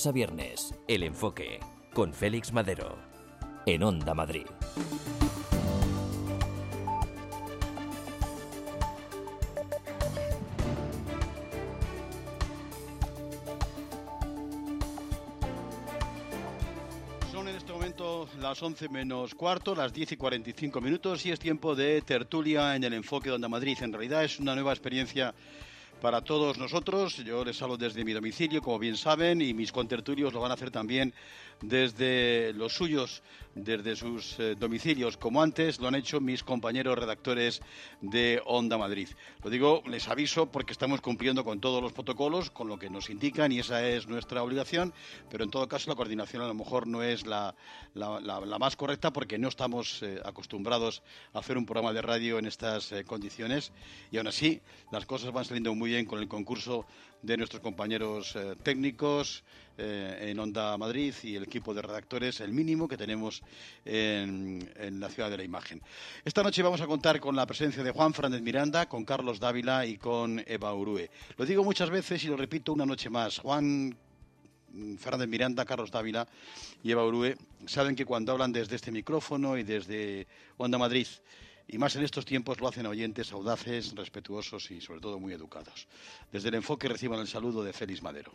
A viernes, El Enfoque, con Félix Madero, en Onda Madrid. Son en este momento las 11 menos cuarto, las 10 y 45 minutos, y es tiempo de tertulia en El Enfoque de Onda Madrid. En realidad es una nueva experiencia para todos nosotros. Yo les hablo desde mi domicilio, como bien saben, y mis contertulios lo van a hacer también desde los suyos, desde sus domicilios, como antes lo han hecho mis compañeros redactores de Onda Madrid. Lo digo, les aviso, porque estamos cumpliendo con todos los protocolos, con lo que nos indican, y esa es nuestra obligación, pero en todo caso la coordinación a lo mejor no es la más correcta, porque no estamos acostumbrados a hacer un programa de radio en estas condiciones, y aún así las cosas van saliendo muy bien con el concurso de nuestros compañeros técnicos en Onda Madrid y el equipo de redactores, el mínimo que tenemos en la ciudad de la imagen. Esta noche vamos a contar con la presencia de Juan Fernández Miranda, con Carlos Dávila y con Eva Urue. Lo digo muchas veces y lo repito una noche más. Juan Fernández Miranda, Carlos Dávila y Eva Urue saben que cuando hablan desde este micrófono y desde Onda Madrid, y más en estos tiempos, lo hacen oyentes audaces, respetuosos y sobre todo muy educados. Desde El Enfoque reciban el saludo de Félix Madero.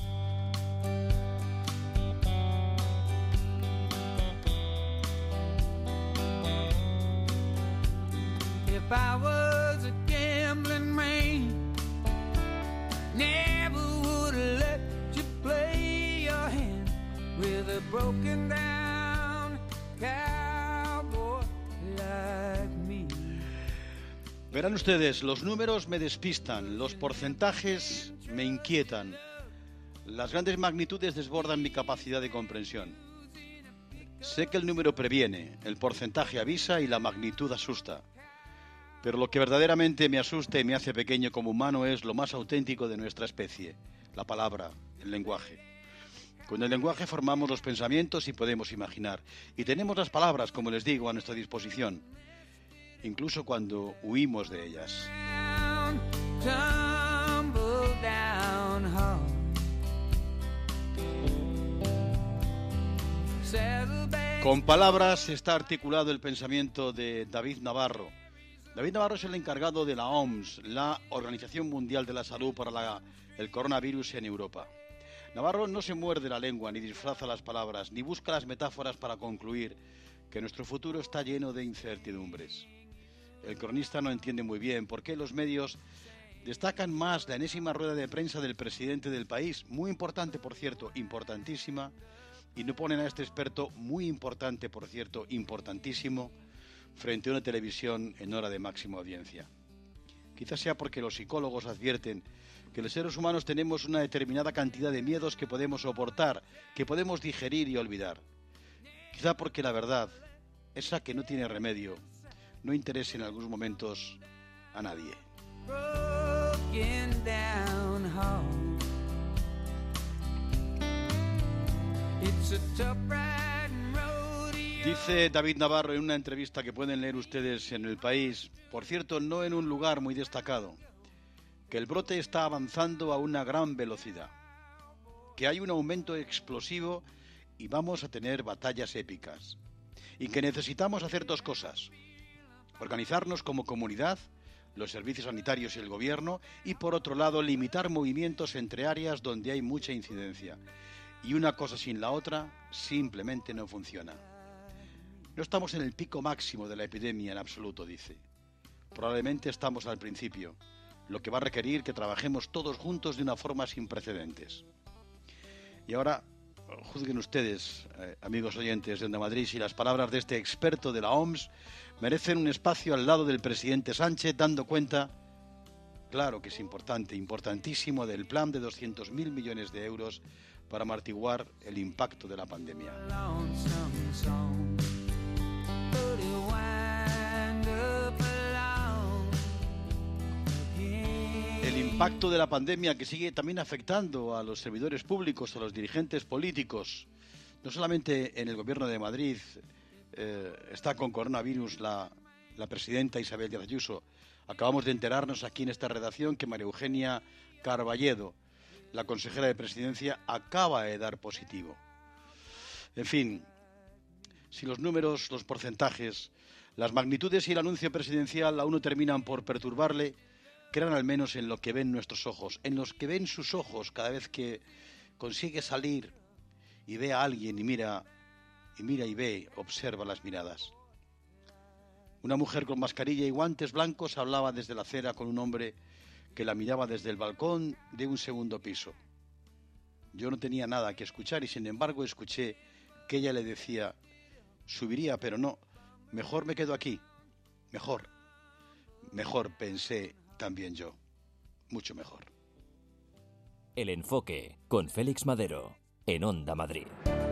If I was a gambling man, never would have let you play your hand with a broken down cowboy like me. Verán ustedes, los números me despistan, los porcentajes me inquietan, las grandes magnitudes desbordan mi capacidad de comprensión. Sé que el número previene, el porcentaje avisa y la magnitud asusta. Pero lo que verdaderamente me asusta y me hace pequeño como humano es lo más auténtico de nuestra especie, la palabra, el lenguaje. Con el lenguaje formamos los pensamientos y podemos imaginar. Y tenemos las palabras, como les digo, a nuestra disposición, incluso cuando huimos de ellas. Con palabras está articulado el pensamiento de David Navarro. David Navarro es el encargado de la OMS, la Organización Mundial de la Salud, para el coronavirus en Europa. Navarro no se muerde la lengua, ni disfraza las palabras, ni busca las metáforas para concluir que nuestro futuro está lleno de incertidumbres. El cronista no entiende muy bien por qué los medios destacan más la enésima rueda de prensa del presidente del país, muy importante, por cierto, importantísima, y no ponen a este experto, muy importante, por cierto, importantísimo, frente a una televisión en hora de máxima audiencia. Quizás sea porque los psicólogos advierten que los seres humanos tenemos una determinada cantidad de miedos que podemos soportar, que podemos digerir y olvidar. Quizá porque la verdad, esa que no tiene remedio, no interesa en algunos momentos a nadie. Dice David Navarro en una entrevista que pueden leer ustedes en El País, por cierto, no en un lugar muy destacado, que el brote está avanzando a una gran velocidad, que hay un aumento explosivo y vamos a tener batallas épicas, y que necesitamos hacer dos cosas: organizarnos como comunidad, los servicios sanitarios y el gobierno, y por otro lado limitar movimientos entre áreas donde hay mucha incidencia. Y una cosa sin la otra simplemente no funciona. No estamos en el pico máximo de la epidemia en absoluto, dice. Probablemente estamos al principio, lo que va a requerir que trabajemos todos juntos de una forma sin precedentes. Y ahora, juzguen ustedes, amigos oyentes de Onda Madrid, si las palabras de este experto de la OMS merecen un espacio al lado del presidente Sánchez, dando cuenta, claro que es importante, importantísimo, del plan de 200.000 millones de euros para amortiguar el impacto de la pandemia. El impacto de la pandemia que sigue también afectando a los servidores públicos, a los dirigentes políticos. No solamente en el gobierno de Madrid está con coronavirus la presidenta Isabel Díaz Ayuso. Acabamos de enterarnos aquí en esta redacción que María Eugenia Carballedo, la consejera de Presidencia acaba de dar positivo. En fin, si los números, los porcentajes, las magnitudes y el anuncio presidencial aún no terminan por perturbarle, crean al menos en lo que ven nuestros ojos, en los que ven sus ojos cada vez que consigue salir y ve a alguien y mira y ve, observa las miradas. Una mujer con mascarilla y guantes blancos hablaba desde la acera con un hombre que la miraba desde el balcón de un segundo piso. Yo no tenía nada que escuchar y sin embargo escuché que ella le decía: subiría, pero no, mejor me quedo aquí, mejor, pensé también yo, mucho mejor. El Enfoque, con Félix Madero, en Onda Madrid.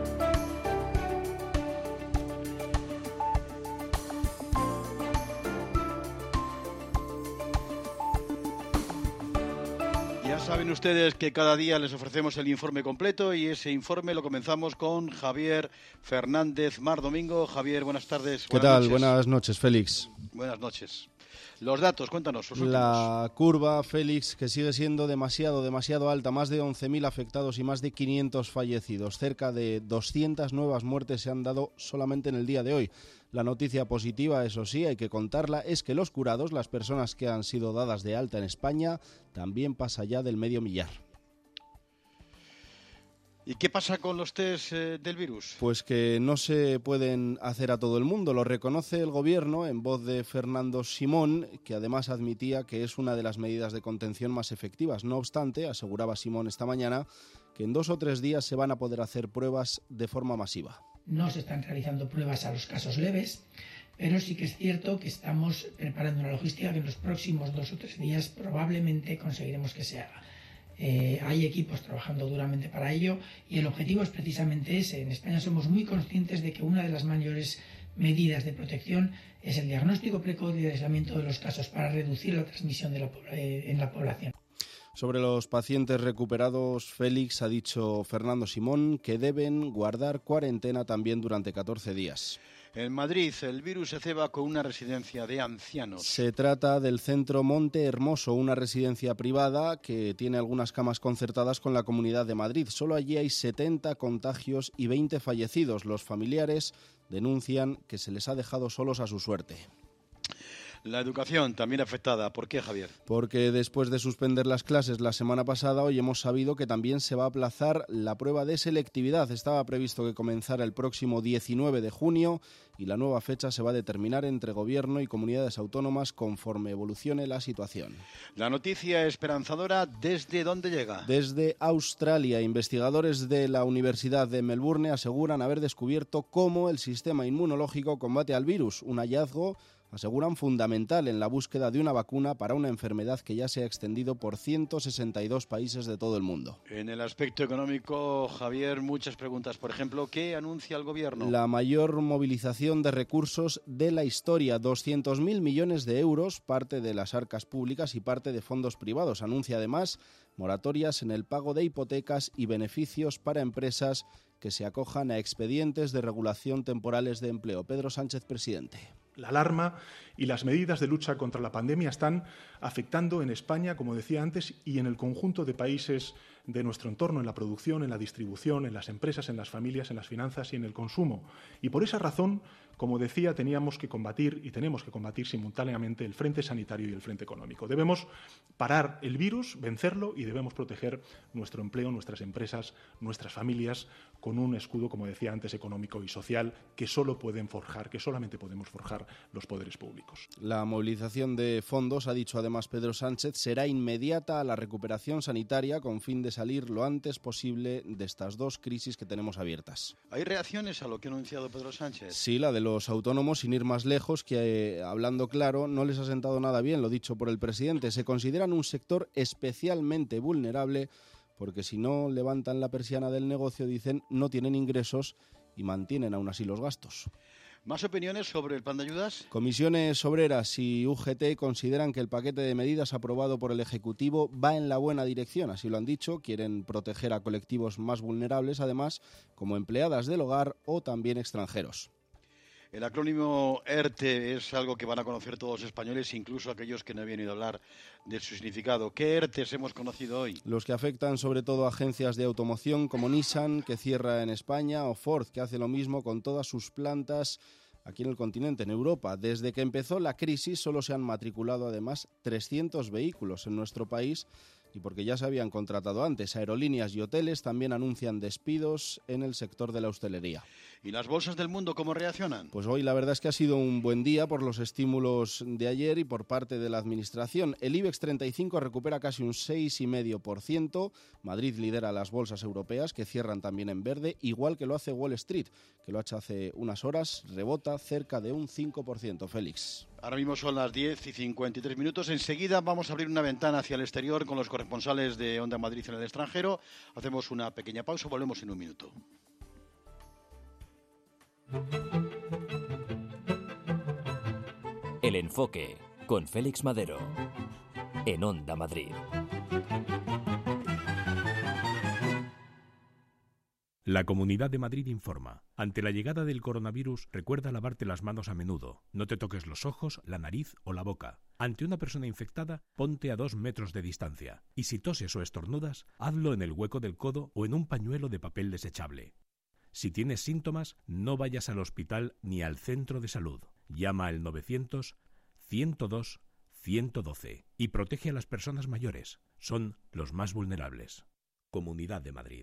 Ya saben ustedes que cada día les ofrecemos el informe completo y ese informe lo comenzamos con Javier Fernández Mar Domingo. Javier, buenas tardes. ¿Qué tal? Noches. Buenas noches, Félix. Buenas noches. Los datos, cuéntanos. Los últimos. La curva, Félix, que sigue siendo demasiado alta. Más de 11.000 afectados y más de 500 fallecidos. Cerca de 200 nuevas muertes se han dado solamente en el día de hoy. La noticia positiva, eso sí, hay que contarla, es que los curados, las personas que han sido dadas de alta en España, también pasa ya del 500.000. ¿Y qué pasa con los test del virus? Pues que no se pueden hacer a todo el mundo. Lo reconoce el Gobierno en voz de Fernando Simón, que además admitía que es una de las medidas de contención más efectivas. No obstante, aseguraba Simón esta mañana, que en 2 o 3 días se van a poder hacer pruebas de forma masiva. No se están realizando pruebas a los casos leves, pero sí que es cierto que estamos preparando una logística que en los próximos 2 o 3 días probablemente conseguiremos que se haga. Hay equipos trabajando duramente para ello y el objetivo es precisamente ese. En España somos muy conscientes de que una de las mayores medidas de protección es el diagnóstico precoz y el aislamiento de los casos para reducir la transmisión en la población. Sobre los pacientes recuperados, Félix, ha dicho Fernando Simón que deben guardar cuarentena también durante 14 días. En Madrid, el virus se ceba con una residencia de ancianos. Se trata del Centro Monte Hermoso, una residencia privada que tiene algunas camas concertadas con la Comunidad de Madrid. Solo allí hay 70 contagios y 20 fallecidos. Los familiares denuncian que se les ha dejado solos a su suerte. La educación también afectada. ¿Por qué, Javier? Porque después de suspender las clases la semana pasada, hoy hemos sabido que también se va a aplazar la prueba de selectividad. Estaba previsto que comenzara el próximo 19 de junio y la nueva fecha se va a determinar entre Gobierno y comunidades autónomas conforme evolucione la situación. La noticia esperanzadora, ¿desde dónde llega? Desde Australia, investigadores de la Universidad de Melbourne aseguran haber descubierto cómo el sistema inmunológico combate al virus, un hallazgo, aseguran, fundamental en la búsqueda de una vacuna para una enfermedad que ya se ha extendido por 162 países de todo el mundo. En el aspecto económico, Javier, muchas preguntas. Por ejemplo, ¿qué anuncia el Gobierno? La mayor movilización de recursos de la historia, 200.000 millones de euros, parte de las arcas públicas y parte de fondos privados. Anuncia además moratorias en el pago de hipotecas y beneficios para empresas que se acojan a expedientes de regulación temporales de empleo. Pedro Sánchez, presidente. La alarma y las medidas de lucha contra la pandemia están afectando en España, como decía antes, y en el conjunto de países de nuestro entorno, en la producción, en la distribución, en las empresas, en las familias, en las finanzas y en el consumo. Y por esa razón, como decía, tenemos que combatir simultáneamente el frente sanitario y el frente económico. Debemos parar el virus, vencerlo, y debemos proteger nuestro empleo, nuestras empresas, nuestras familias, con un escudo, como decía antes, económico y social que solamente podemos forjar los poderes públicos. La movilización de fondos, ha dicho además Pedro Sánchez, será inmediata a la recuperación sanitaria con fin de salir lo antes posible de estas 2 crisis que tenemos abiertas. ¿Hay reacciones a lo que ha anunciado Pedro Sánchez? Sí, la de los autónomos, sin ir más lejos, que hablando claro, no les ha sentado nada bien, lo dicho por el presidente. Se consideran un sector especialmente vulnerable porque si no levantan la persiana del negocio, dicen, no tienen ingresos y mantienen aún así los gastos. ¿Más opiniones sobre el plan de ayudas? Comisiones Obreras y UGT consideran que el paquete de medidas aprobado por el Ejecutivo va en la buena dirección, así lo han dicho. Quieren proteger a colectivos más vulnerables, además, como empleadas del hogar o también extranjeros. El acrónimo ERTE es algo que van a conocer todos los españoles, incluso aquellos que no habían oído hablar de su significado. ¿Qué ERTEs hemos conocido hoy? Los que afectan sobre todo a agencias de automoción como Nissan, que cierra en España, o Ford, que hace lo mismo con todas sus plantas aquí en el continente, en Europa. Desde que empezó la crisis solo se han matriculado además 300 vehículos en nuestro país, y porque ya se habían contratado antes. Aerolíneas y hoteles también anuncian despidos en el sector de la hostelería. ¿Y las bolsas del mundo cómo reaccionan? Pues hoy la verdad es que ha sido un buen día por los estímulos de ayer y por parte de la Administración. El IBEX 35 recupera casi un 6,5%. Madrid lidera las bolsas europeas, que cierran también en verde, igual que lo hace Wall Street, que lo ha hecho hace unas horas, rebota cerca de un 5%. Félix. Ahora mismo son las 10:53. Enseguida vamos a abrir una ventana hacia el exterior con los corresponsales de Onda Madrid en el extranjero. Hacemos una pequeña pausa, volvemos en un minuto. El Enfoque, con Félix Madero, en Onda Madrid. La Comunidad de Madrid informa. Ante la llegada del coronavirus, recuerda lavarte las manos a menudo. No te toques los ojos, la nariz o la boca. Ante una persona infectada, ponte a 2 metros de distancia. Y si toses o estornudas, hazlo en el hueco del codo o en un pañuelo de papel desechable. Si tienes síntomas, no vayas al hospital ni al centro de salud. Llama al 900-102-112 y protege a las personas mayores. Son los más vulnerables. Comunidad de Madrid.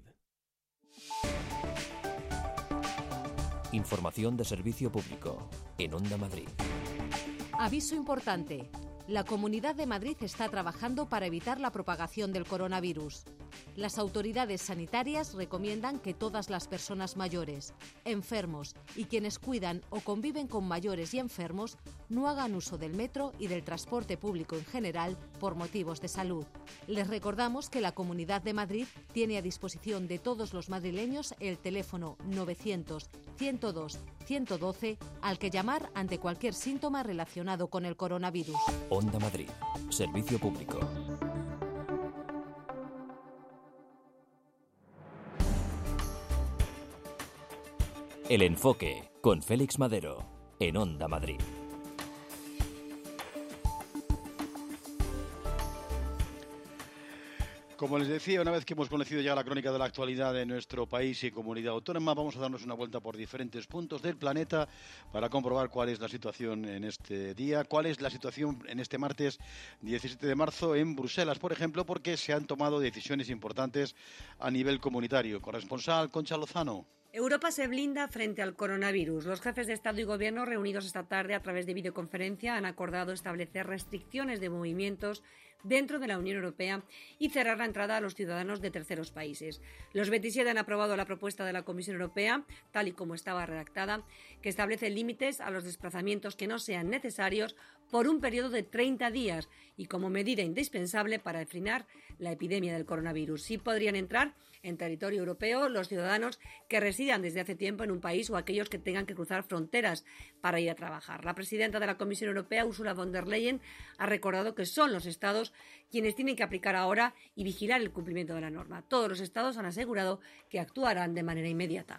Información de servicio público en Onda Madrid. Aviso importante. La Comunidad de Madrid está trabajando para evitar la propagación del coronavirus. Las autoridades sanitarias recomiendan que todas las personas mayores, enfermos y quienes cuidan o conviven con mayores y enfermos no hagan uso del metro y del transporte público en general por motivos de salud. Les recordamos que la Comunidad de Madrid tiene a disposición de todos los madrileños el teléfono 900-102-112 al que llamar ante cualquier síntoma relacionado con el coronavirus. Onda Madrid, servicio público. El Enfoque, con Félix Madero, en Onda Madrid. Como les decía, una vez que hemos conocido ya la crónica de la actualidad de nuestro país y comunidad autónoma, vamos a darnos una vuelta por diferentes puntos del planeta para comprobar cuál es la situación en este día, cuál es la situación en este martes 17 de marzo en Bruselas, por ejemplo, porque se han tomado decisiones importantes a nivel comunitario. Corresponsal Concha Lozano. Europa se blinda frente al coronavirus. Los jefes de Estado y Gobierno reunidos esta tarde a través de videoconferencia han acordado establecer restricciones de movimientos dentro de la Unión Europea y cerrar la entrada a los ciudadanos de terceros países. Los 27 han aprobado la propuesta de la Comisión Europea, tal y como estaba redactada, que establece límites a los desplazamientos que no sean necesarios por un periodo de 30 días y como medida indispensable para frenar la epidemia del coronavirus. Sí podrían entrar en territorio europeo los ciudadanos que residan desde hace tiempo en un país o aquellos que tengan que cruzar fronteras para ir a trabajar. La presidenta de la Comisión Europea, Ursula von der Leyen, ha recordado que son los Estados quienes tienen que aplicar ahora y vigilar el cumplimiento de la norma. Todos los Estados han asegurado que actuarán de manera inmediata.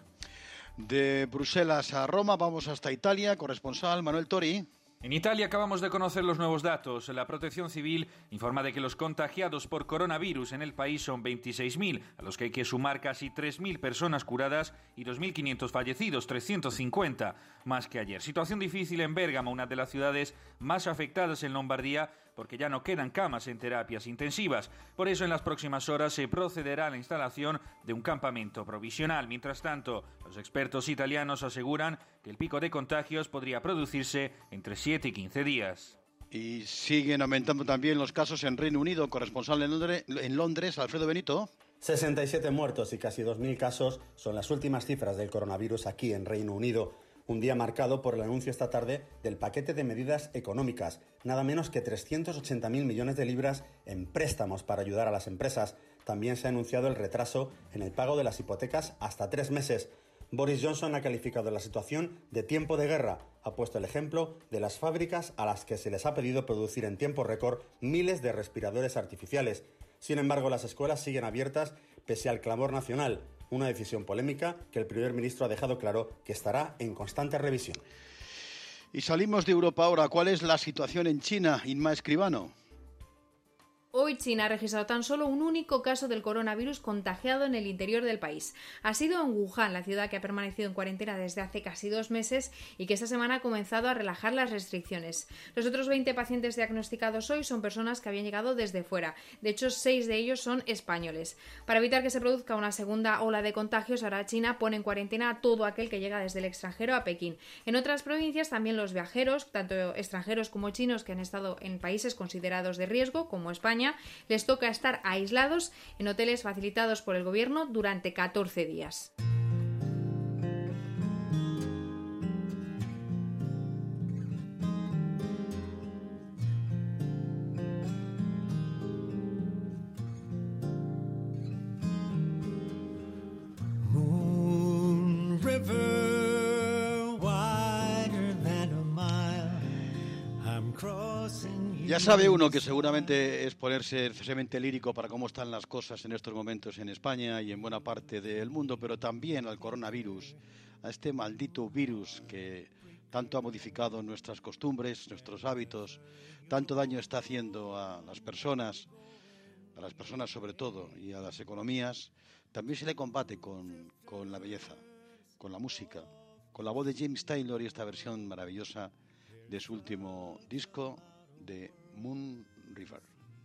De Bruselas a Roma vamos hasta Italia. Corresponsal Manuel Tori. En Italia acabamos de conocer los nuevos datos. La Protección Civil informa de que los contagiados por coronavirus en el país son 26.000, a los que hay que sumar casi 3.000 personas curadas y 2.500 fallecidos, 350 más que ayer. Situación difícil en Bérgamo, una de las ciudades más afectadas en Lombardía, porque ya no quedan camas en terapias intensivas. Por eso en las próximas horas se procederá a la instalación de un campamento provisional. Mientras tanto, los expertos italianos aseguran que el pico de contagios podría producirse entre 7 y 15 días. Y siguen aumentando también los casos en Reino Unido. Corresponsal en Londres, Alfredo Benito. 67 muertos y casi 2.000 casos son las últimas cifras del coronavirus aquí en Reino Unido. Un día marcado por el anuncio esta tarde del paquete de medidas económicas, nada menos que 380.000 millones de libras en préstamos para ayudar a las empresas. También se ha anunciado el retraso en el pago de las hipotecas hasta 3 meses. Boris Johnson ha calificado la situación de tiempo de guerra. Ha puesto el ejemplo de las fábricas a las que se les ha pedido producir en tiempo récord miles de respiradores artificiales. Sin embargo, las escuelas siguen abiertas pese al clamor nacional. Una decisión polémica que el primer ministro ha dejado claro que estará en constante revisión. Y salimos de Europa ahora. ¿Cuál es la situación en China, Inma Escribano? Hoy China ha registrado tan solo un único caso del coronavirus contagiado en el interior del país. Ha sido en Wuhan, la ciudad que ha permanecido en cuarentena desde hace casi 2 meses y que esta semana ha comenzado a relajar las restricciones. Los otros 20 pacientes diagnosticados hoy son personas que habían llegado desde fuera. De hecho, 6 de ellos son españoles. Para evitar que se produzca una segunda ola de contagios, ahora China pone en cuarentena a todo aquel que llega desde el extranjero a Pekín. En otras provincias también los viajeros, tanto extranjeros como chinos que han estado en países considerados de riesgo, como España, les toca estar aislados en hoteles facilitados por el gobierno durante 14 días. Moon River, wider than a mile, I'm crossing. Ya sabe uno que seguramente es ponerse excesivamente lírico para cómo están las cosas en estos momentos en España y en buena parte del mundo, pero también al coronavirus, a este maldito virus que tanto ha modificado nuestras costumbres, nuestros hábitos, tanto daño está haciendo a las personas sobre todo, y a las economías. También se le combate con la belleza, con la música, con la voz de James Taylor y esta versión maravillosa de su último disco, de Moon River.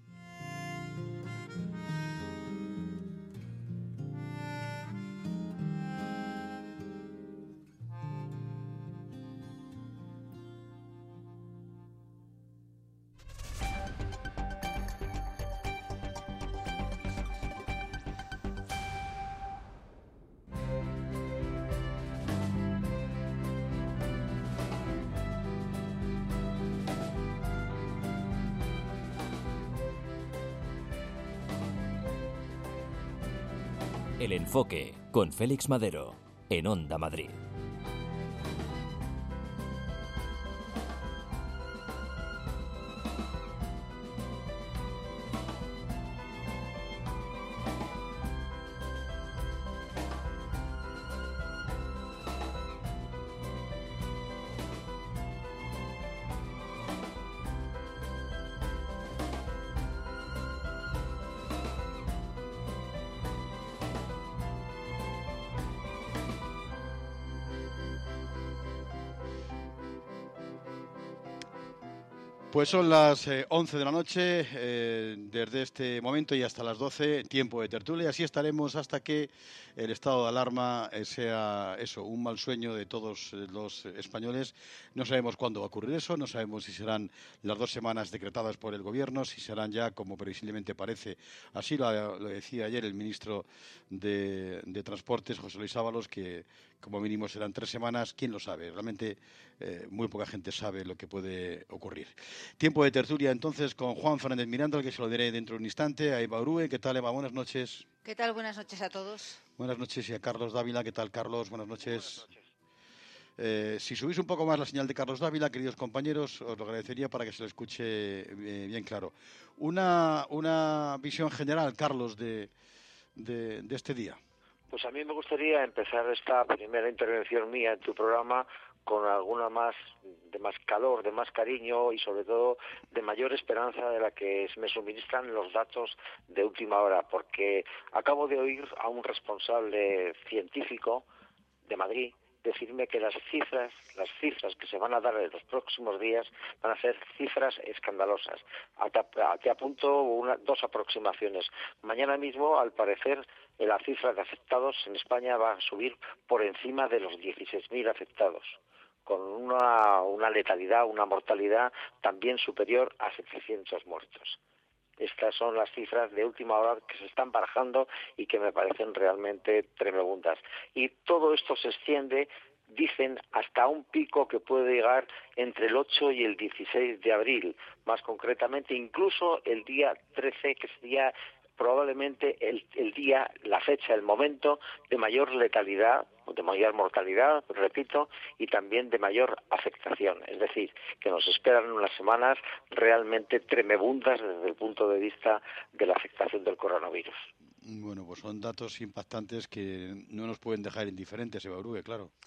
El Enfoque, con Félix Madero, en Onda Madrid. Pues son las 11 de la noche, desde este momento y hasta las 12, tiempo de tertulia. Así estaremos hasta que el estado de alarma sea eso, un mal sueño de todos los españoles. No sabemos cuándo va a ocurrir eso, no sabemos si serán las 2 semanas decretadas por el gobierno, si serán ya, como previsiblemente parece. Así lo decía ayer el ministro de Transportes, José Luis Ábalos, que como mínimo serán 3 semanas. ¿Quién lo sabe? Realmente muy poca gente sabe lo que puede ocurrir. Tiempo de tertulia entonces con Juan Fernández Miranda, al que se lo diré dentro de un instante, a Eva Urue. ¿Qué tal, Eva? Buenas noches. ¿Qué tal? Buenas noches a todos. Buenas noches. Y a Carlos Dávila. ¿Qué tal, Carlos? Buenas noches. Si subís un poco más la señal de Carlos Dávila, queridos compañeros, os lo agradecería para que se lo escuche bien claro. Una visión general, Carlos, de este día. Pues a mí me gustaría empezar esta primera intervención mía en tu programa con alguna más de más calor, de más cariño y sobre todo de mayor esperanza de la que me suministran los datos de última hora, porque acabo de oír a un responsable científico de Madrid decirme que las cifras que se van a dar en los próximos días van a ser cifras escandalosas. Te apunto 2 aproximaciones. Mañana mismo, al parecer, la cifra de afectados en España va a subir por encima de los 16.000 afectados, con una letalidad, una mortalidad también superior a 700 muertos. Estas son las cifras de última hora que se están barajando y que me parecen realmente tremendas. Y todo esto se extiende, dicen, hasta un pico que puede llegar entre el 8 y el 16 de abril. Más concretamente, incluso el día 13, que sería probablemente el día, la fecha, el momento de mayor letalidad, de mayor mortalidad, repito, y también de mayor afectación. Es decir, que nos esperan unas semanas realmente tremebundas desde el punto de vista de la afectación del coronavirus. Bueno, pues son datos impactantes que no nos pueden dejar indiferentes, Eva Urue, claro.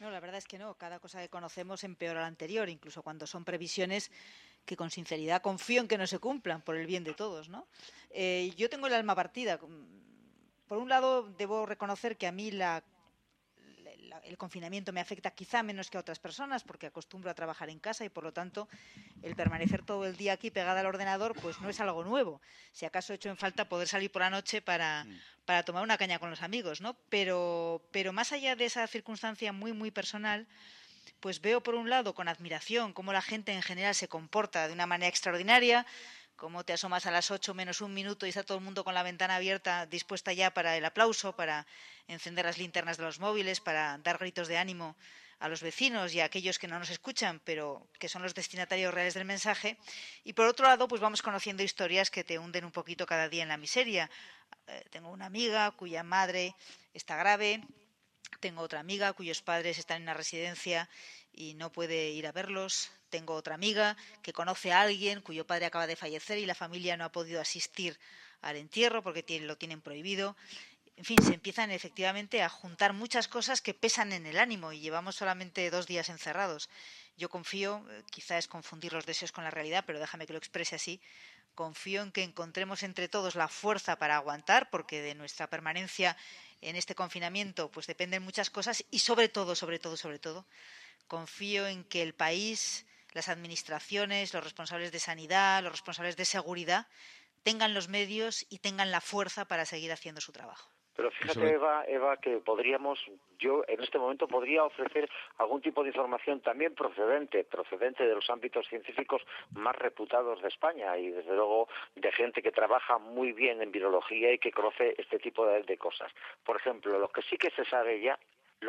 No, la verdad es que no. Cada cosa que conocemos empeora la anterior, incluso cuando son previsiones que con sinceridad confío en que no se cumplan por el bien de todos, ¿no? Yo tengo el alma partida. Por un lado, debo reconocer que a mí el confinamiento me afecta quizá menos que a otras personas porque acostumbro a trabajar en casa y por lo tanto el permanecer todo el día aquí pegada al ordenador pues no es algo nuevo. Si acaso he hecho en falta poder salir por la noche para tomar una caña con los amigos, ¿no? Pero más allá de esa circunstancia muy, muy personal, pues veo por un lado con admiración cómo la gente en general se comporta de una manera extraordinaria, cómo te asomas a las 8 menos un minuto y está todo el mundo con la ventana abierta, dispuesta ya para el aplauso, para encender las linternas de los móviles, para dar gritos de ánimo a los vecinos y a aquellos que no nos escuchan, pero que son los destinatarios reales del mensaje. Y por otro lado, pues vamos conociendo historias que te hunden un poquito cada día en la miseria. Tengo una amiga cuya madre está grave, tengo otra amiga cuyos padres están en una residencia y no puede ir a verlos. Tengo otra amiga que conoce a alguien cuyo padre acaba de fallecer y la familia no ha podido asistir al entierro porque lo tienen prohibido. En fin, se empiezan efectivamente a juntar muchas cosas que pesan en el ánimo y llevamos solamente 2 días encerrados. Yo confío, quizá es confundir los deseos con la realidad, pero déjame que lo exprese así, confío en que encontremos entre todos la fuerza para aguantar, porque de nuestra permanencia en este confinamiento pues dependen muchas cosas y sobre todo, confío en que el país, las administraciones, los responsables de sanidad, los responsables de seguridad tengan los medios y tengan la fuerza para seguir haciendo su trabajo. Pero fíjate, Eva, que yo en este momento podría ofrecer algún tipo de información también procedente de los ámbitos científicos más reputados de España y desde luego de gente que trabaja muy bien en virología y que conoce este tipo de cosas. Por ejemplo, lo que sí que se sabe ya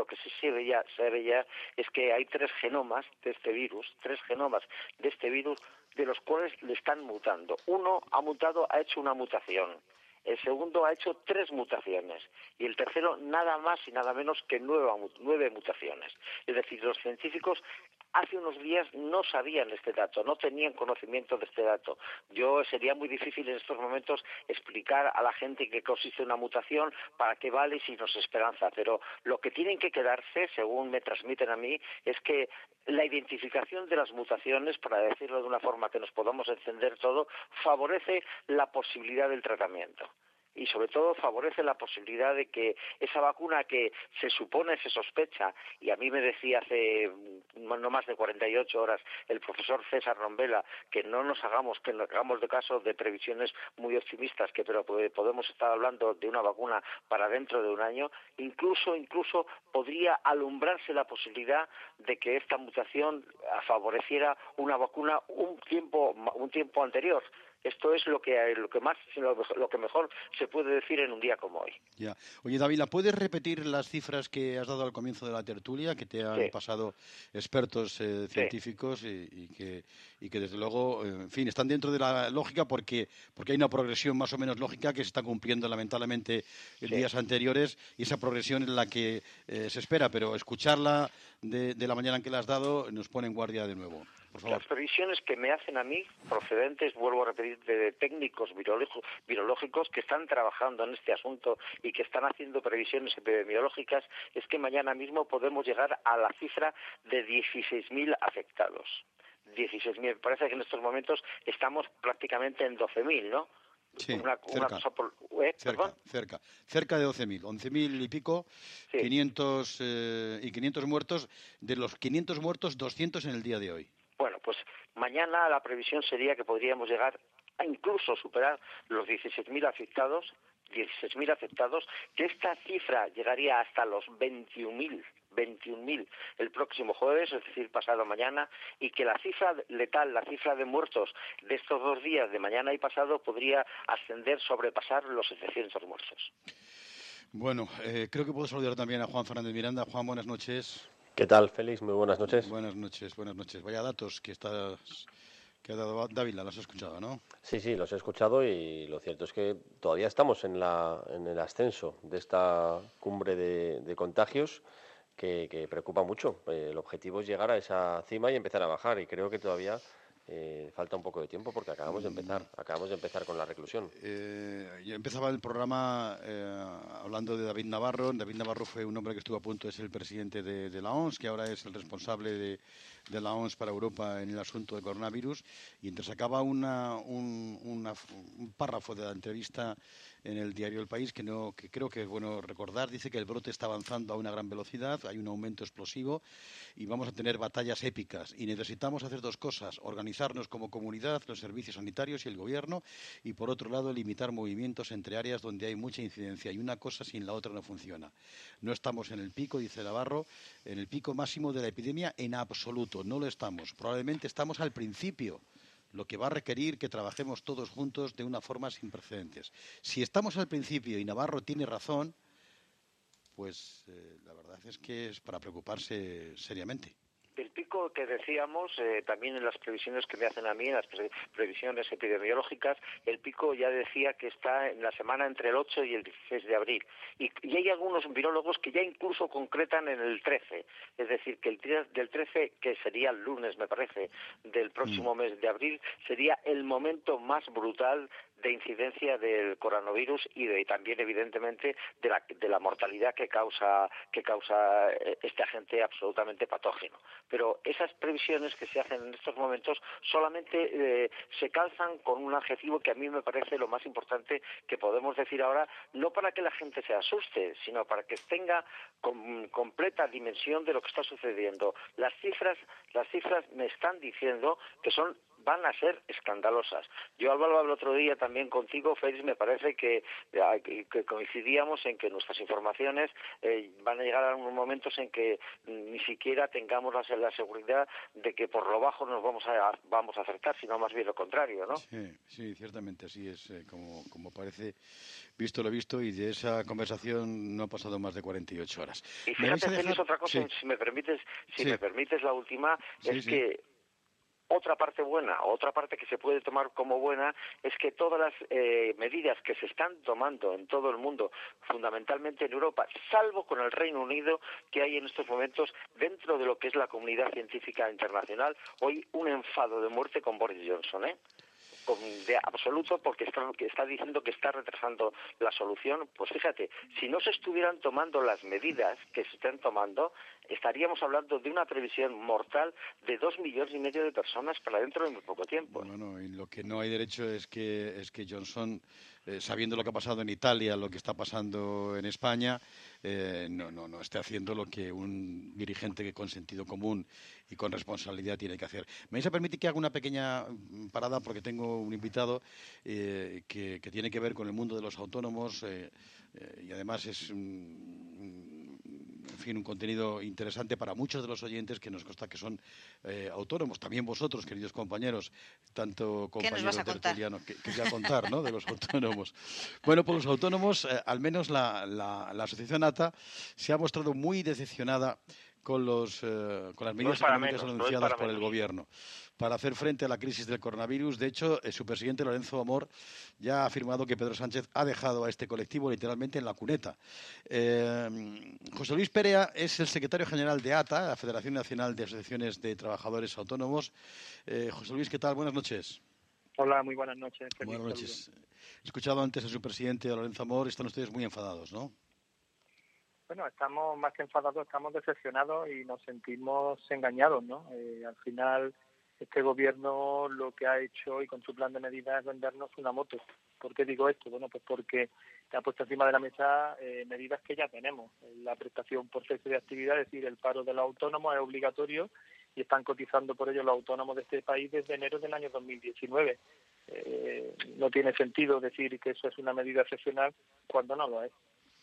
es que hay 3 genomas de este virus, de los cuales le están mutando. Uno ha hecho una mutación. El segundo ha hecho 3 mutaciones y el tercero nada más y nada menos que 9 mutaciones. Es decir, los científicos hace unos días no sabían este dato, no tenían conocimiento de este dato. Sería muy difícil en estos momentos explicar a la gente qué consiste una mutación, para qué vale y si nos esperanza. Pero lo que tienen que quedarse, según me transmiten a mí, es que la identificación de las mutaciones, para decirlo de una forma que nos podamos entender todo, favorece la posibilidad del tratamiento. Y sobre todo favorece la posibilidad de que esa vacuna que se sospecha, y a mí me decía hace no más de 48 horas el profesor César Rombela, que no nos hagamos de caso de previsiones muy optimistas, pero podemos estar hablando de una vacuna para dentro de un año, incluso podría alumbrarse la posibilidad de que esta mutación favoreciera una vacuna un tiempo anterior. Esto es lo que mejor se puede decir en un día como hoy. Ya. Oye, Dávila, ¿puedes repetir las cifras que has dado al comienzo de la tertulia, que te han pasado expertos científicos y que desde luego, en fin, están dentro de la lógica porque hay una progresión más o menos lógica que se está cumpliendo lamentablemente en días anteriores y esa progresión es la que se espera, pero escucharla de la manera en que la has dado nos pone en guardia de nuevo. Las previsiones que me hacen a mí, procedentes, vuelvo a repetir, de técnicos virológicos que están trabajando en este asunto y que están haciendo previsiones epidemiológicas, es que mañana mismo podemos llegar a la cifra de 16.000 afectados. 16.000. Parece que en estos momentos estamos prácticamente en 12.000, ¿no? Sí, cerca de 12.000, 11.000 y pico, 500 muertos. De los 500 muertos, 200 en el día de hoy. Bueno, pues mañana la previsión sería que podríamos llegar a incluso superar los 16.000 afectados, que esta cifra llegaría hasta los 21.000 el próximo jueves, es decir, pasado mañana, y que la cifra letal, la cifra de muertos de estos 2 días, de mañana y pasado, podría sobrepasar los 700 muertos. Bueno, creo que puedo saludar también a Juan Fernández Miranda. Juan, buenas noches. ¿Qué tal, Félix? Muy buenas noches. Buenas noches. Vaya datos que ha dado Dávila, los has escuchado, ¿no? Sí, los he escuchado y lo cierto es que todavía estamos en el ascenso de esta cumbre de contagios que preocupa mucho. El objetivo es llegar a esa cima y empezar a bajar y creo que todavía falta un poco de tiempo porque acabamos de empezar con la reclusión. Yo empezaba el programa hablando de David Navarro. David Navarro fue un hombre que estuvo a punto de ser el presidente de la OMS, que ahora es el responsable de la OMS para Europa en el asunto del coronavirus, y entonces sacaba un párrafo de la entrevista en el diario El País que creo que es bueno recordar. Dice que el brote está avanzando a una gran velocidad, hay un aumento explosivo y vamos a tener batallas épicas y necesitamos hacer dos cosas: organizarnos como comunidad, los servicios sanitarios y el gobierno, y por otro lado limitar movimientos entre áreas donde hay mucha incidencia, y una cosa sin la otra no funciona. No estamos en el pico, dice Navarro, en el pico máximo de la epidemia en absoluto, no lo estamos, probablemente estamos al principio, lo que va a requerir que trabajemos todos juntos de una forma sin precedentes. Si estamos al principio y Navarro tiene razón, pues la verdad es que es para preocuparse seriamente. El pico que decíamos, también en las previsiones que me hacen a mí, en las previsiones epidemiológicas, el pico ya decía que está en la semana entre el 8 y el 16 de abril. Y hay algunos virólogos que ya incluso concretan en el 13. Es decir, que el día del 13, que sería el lunes, me parece, del próximo mes de abril, sería el momento más brutal de incidencia del coronavirus y también, evidentemente, de la mortalidad que causa este agente absolutamente patógeno. Pero esas previsiones que se hacen en estos momentos solamente se calzan con un adjetivo que a mí me parece lo más importante que podemos decir ahora, no para que la gente se asuste, sino para que tenga completa dimensión de lo que está sucediendo. Las cifras me están diciendo que van a ser escandalosas. Yo hablaba el otro día también contigo, Félix, me parece que coincidíamos en que nuestras informaciones van a llegar a unos momentos en que ni siquiera tengamos la seguridad de que por lo bajo nos vamos a acertar, sino más bien lo contrario, ¿no? Sí, ciertamente así es, como parece, visto lo visto, y de esa conversación no ha pasado más de 48 horas. Y fíjate, Félix, otra cosa, sí. si me permites la última, es que otra parte buena, otra parte que se puede tomar como buena, es que todas las medidas que se están tomando en todo el mundo, fundamentalmente en Europa, salvo con el Reino Unido, que hay en estos momentos dentro de lo que es la comunidad científica internacional, hoy un enfado de muerte con Boris Johnson, de absoluto, porque está diciendo que está retrasando la solución. Pues fíjate, si no se estuvieran tomando las medidas que se están tomando, estaríamos hablando de una previsión mortal de 2,5 millones de personas para dentro de muy poco tiempo. No, y lo que no hay derecho es que Johnson, sabiendo lo que ha pasado en Italia, lo que está pasando en España, no esté haciendo lo que un dirigente con sentido común y con responsabilidad tiene que hacer. Me vais a permitir que haga una pequeña parada porque tengo un invitado que tiene que ver con el mundo de los autónomos y además es un contenido interesante para muchos de los oyentes que nos consta que son autónomos. También vosotros, queridos compañeros, tanto compañeros tertulianos, que voy a contar, ¿no?, de los autónomos. Bueno, pues los autónomos, al menos la asociación ATA, se ha mostrado muy decepcionada con las medidas económicas anunciadas por el Gobierno para hacer frente a la crisis del coronavirus. De hecho, su presidente, Lorenzo Amor, ya ha afirmado que Pedro Sánchez ha dejado a este colectivo literalmente en la cuneta. José Luis Perea es el secretario general de ATA, la Federación Nacional de Asociaciones de Trabajadores Autónomos. José Luis, ¿qué tal? Buenas noches. Hola, muy buenas noches. Buenas noches. He escuchado antes a su presidente, a Lorenzo Amor. Están ustedes muy enfadados, ¿no? Bueno, estamos más que enfadados, estamos decepcionados y nos sentimos engañados, ¿no? Al final, este gobierno lo que ha hecho y con su plan de medidas es vendernos una moto. ¿Por qué digo esto? Bueno, pues porque ha puesto encima de la mesa medidas que ya tenemos. La prestación por cese de actividad, es decir, el paro de los autónomos es obligatorio y están cotizando por ello los autónomos de este país desde enero del año 2019. No tiene sentido decir que eso es una medida excepcional cuando no lo es.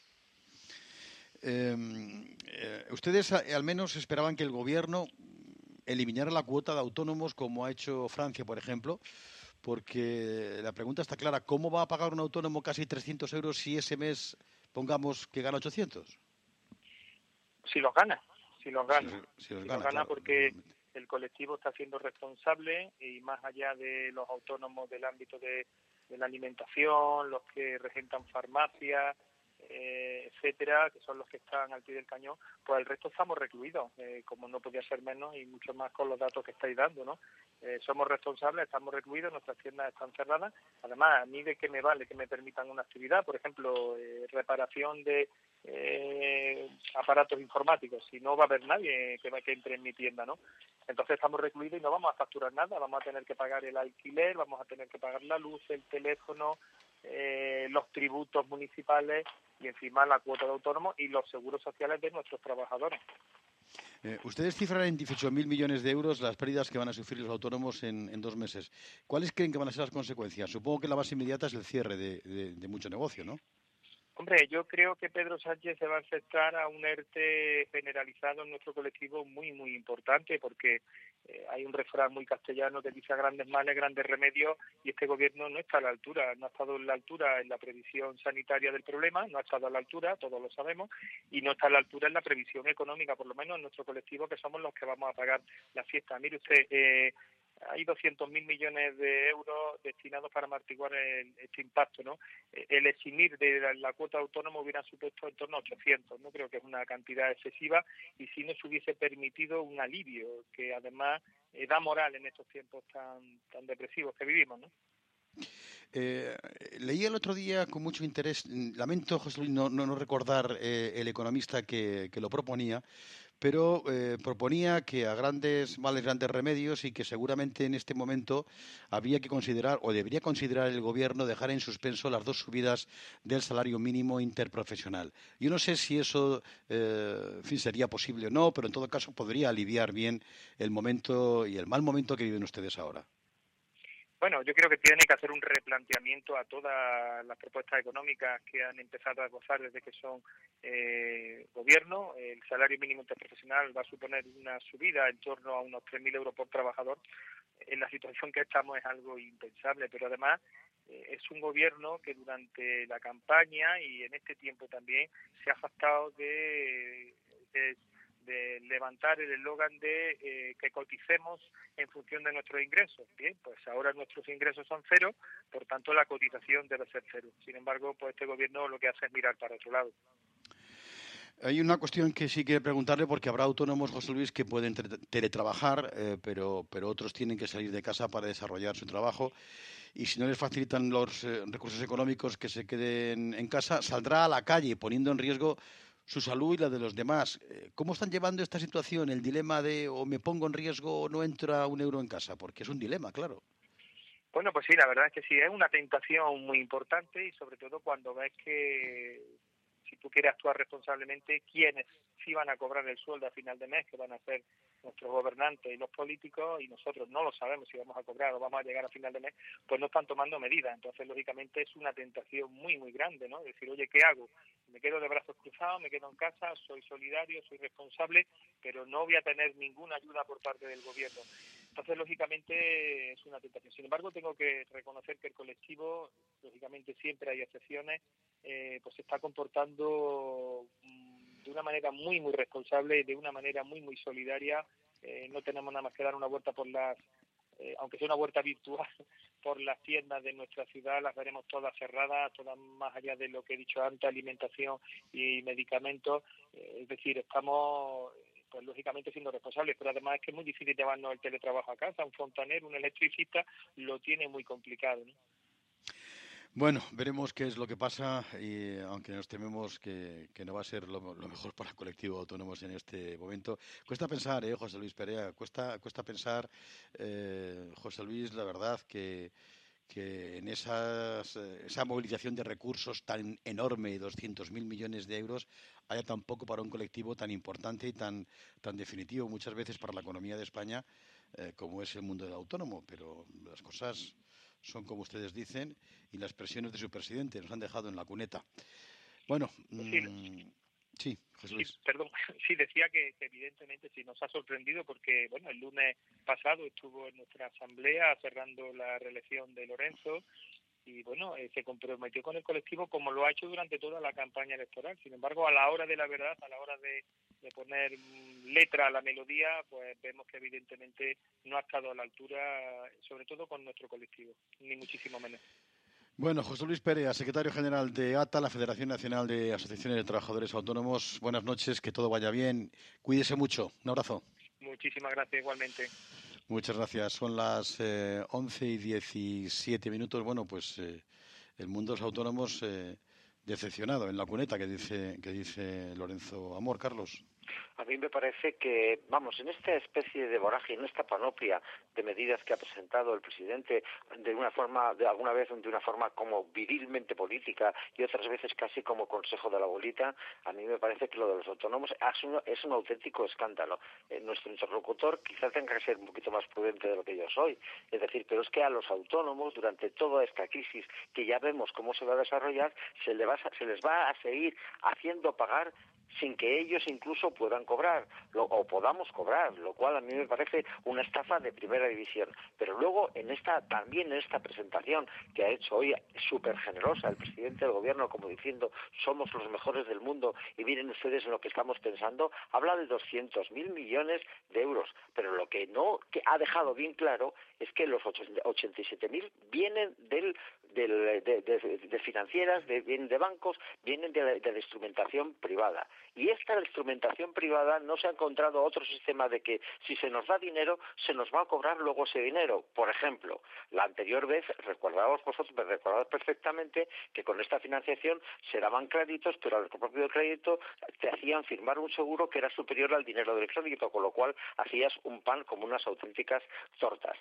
Ustedes al menos esperaban que el Gobierno eliminara la cuota de autónomos como ha hecho Francia, por ejemplo, porque la pregunta está clara: ¿cómo va a pagar un autónomo casi 300 euros si ese mes, pongamos, que gana 800? Si los gana. Si los gana, claro, porque el colectivo está siendo responsable y más allá de los autónomos del ámbito de la alimentación, los que regentan farmacias, etcétera, que son los que están al pie del cañón, pues el resto estamos recluidos, como no podía ser menos, y mucho más con los datos que estáis dando, ¿no? Somos responsables, estamos recluidos, nuestras tiendas están cerradas. Además, a mí de qué me vale que me permitan una actividad, por ejemplo, reparación de aparatos informáticos, si no va a haber nadie que entre en mi tienda, ¿no? Entonces estamos recluidos y no vamos a facturar nada, vamos a tener que pagar el alquiler, vamos a tener que pagar la luz, el teléfono, los tributos municipales y encima la cuota de autónomos y los seguros sociales de nuestros trabajadores. Ustedes cifran en 18.000 millones de euros las pérdidas que van a sufrir los autónomos en 2 meses. ¿Cuáles creen que van a ser las consecuencias? Supongo que la más inmediata es el cierre de mucho negocio, ¿no? Hombre, yo creo que Pedro Sánchez se va a acercar a un ERTE generalizado en nuestro colectivo muy, muy importante, porque hay un refrán muy castellano que dice a grandes males, grandes remedios, y este gobierno no está a la altura, no ha estado a la altura en la previsión sanitaria del problema, no ha estado a la altura, todos lo sabemos, y no está a la altura en la previsión económica, por lo menos en nuestro colectivo, que somos los que vamos a pagar la fiesta. Mire usted, hay 200.000 millones de euros destinados para amortiguar este impacto, ¿no? El eximir de la cuota autónoma hubiera supuesto en torno a 800, no creo que es una cantidad excesiva, y si nos hubiese permitido un alivio, que además da moral en estos tiempos tan depresivos que vivimos, ¿no? Leí el otro día con mucho interés, lamento, José Luis, no recordar el economista que lo proponía, pero proponía que a grandes males, grandes remedios, y que seguramente en este momento había que considerar, o debería considerar el Gobierno, dejar en suspenso las 2 subidas del salario mínimo interprofesional. Yo no sé si eso en fin, sería posible o no, pero en todo caso podría aliviar bien el momento y el mal momento que viven ustedes ahora. Bueno, yo creo que tiene que hacer un replanteamiento a todas las propuestas económicas que han empezado a gozar desde que son gobierno. El salario mínimo interprofesional va a suponer una subida en torno a unos 3.000 euros por trabajador. En la situación que estamos es algo impensable, pero además es un gobierno que durante la campaña y en este tiempo también se ha jactado de levantar el eslogan de que coticemos en función de nuestros ingresos. Bien, pues ahora nuestros ingresos son cero, por tanto la cotización debe ser cero. Sin embargo, pues este gobierno lo que hace es mirar para otro lado. Hay una cuestión que sí quiero preguntarle, porque habrá autónomos, José Luis, que pueden teletrabajar, pero otros tienen que salir de casa para desarrollar su trabajo. Y si no les facilitan los recursos económicos que se queden en casa, saldrá a la calle poniendo en riesgo su salud y la de los demás. ¿Cómo están llevando esta situación, el dilema de o me pongo en riesgo o no entra un euro en casa? Porque es un dilema, claro. Bueno, pues sí, la verdad es que sí, es una tentación muy importante, y sobre todo cuando ves que si tú quieres actuar responsablemente, ¿quiénes sí van a cobrar el sueldo a final de mes, que van a ser nuestros gobernantes y los políticos, y nosotros no lo sabemos si vamos a cobrar o vamos a llegar a final de mes? Pues no están tomando medidas. Entonces, lógicamente, es una tentación muy, muy grande, ¿no? Decir, oye, ¿qué hago? Me quedo de brazos cruzados, me quedo en casa, soy solidario, soy responsable, pero no voy a tener ninguna ayuda por parte del gobierno. Entonces, lógicamente, es una tentación. Sin embargo, tengo que reconocer que el colectivo, lógicamente siempre hay excepciones, pues se está comportando de una manera muy, muy responsable y de una manera muy, muy solidaria. No tenemos nada más que dar una vuelta por las, aunque sea una vuelta virtual, por las tiendas de nuestra ciudad. Las veremos todas cerradas, todas más allá de lo que he dicho antes, alimentación y medicamentos. Es decir, estamos pues lógicamente siendo responsables, pero además es que es muy difícil llevarnos el teletrabajo a casa. Un fontanero, un electricista lo tiene muy complicado, ¿no? Bueno, veremos qué es lo que pasa, y aunque nos tememos que no va a ser lo mejor para el colectivo de autónomos en este momento. Cuesta pensar, José Luis Perea, cuesta pensar, José Luis, la verdad, que en esa movilización de recursos tan enorme, 200.000 millones de euros, haya tan poco para un colectivo tan importante y tan definitivo muchas veces para la economía de España, como es el mundo del autónomo. Pero las cosas son como ustedes dicen, y las presiones de su presidente nos han dejado en la cuneta. Bueno, sí, José Luis. Sí, perdón, sí, decía que evidentemente sí nos ha sorprendido, porque bueno, el lunes pasado estuvo en nuestra asamblea cerrando la reelección de Lorenzo, y bueno, se comprometió con el colectivo como lo ha hecho durante toda la campaña electoral. Sin embargo, a la hora de la verdad, a la hora de poner letra a la melodía, pues vemos que evidentemente no ha estado a la altura, sobre todo con nuestro colectivo, ni muchísimo menos. Bueno, José Luis Perea, secretario general de ATA, la Federación Nacional de Asociaciones de Trabajadores Autónomos. Buenas noches, que todo vaya bien. Cuídese mucho. Un abrazo. Muchísimas gracias, igualmente. Muchas gracias. Son las 11:17. Bueno, pues el mundo de los autónomos decepcionado en la cuneta, que dice Lorenzo Amor. Carlos. A mí me parece que, vamos, en esta especie de vorágine, en esta panoplia de medidas que ha presentado el presidente alguna vez de una forma como virilmente política y otras veces casi como consejo de la bolita, a mí me parece que lo de los autónomos es un auténtico escándalo. Nuestro interlocutor quizás tenga que ser un poquito más prudente de lo que yo soy, es decir, pero es que a los autónomos durante toda esta crisis que ya vemos cómo se va a desarrollar, se les va a seguir haciendo pagar sin que ellos incluso puedan cobrar o podamos cobrar, lo cual a mí me parece una estafa de primera división. Pero luego también en esta presentación que ha hecho hoy súper generosa el presidente del gobierno, como diciendo somos los mejores del mundo y miren ustedes en lo que estamos pensando, habla de 200.000 millones de euros, pero lo que ha dejado bien claro es que los 87.000 vienen de financieras, vienen de bancos, vienen de la instrumentación privada. Y esta instrumentación privada no se ha encontrado otro sistema de que si se nos da dinero, se nos va a cobrar luego ese dinero. Por ejemplo, la anterior vez, recordad perfectamente que con esta financiación se daban créditos, pero al propio crédito te hacían firmar un seguro que era superior al dinero del crédito, con lo cual hacías un pan como unas auténticas tortas.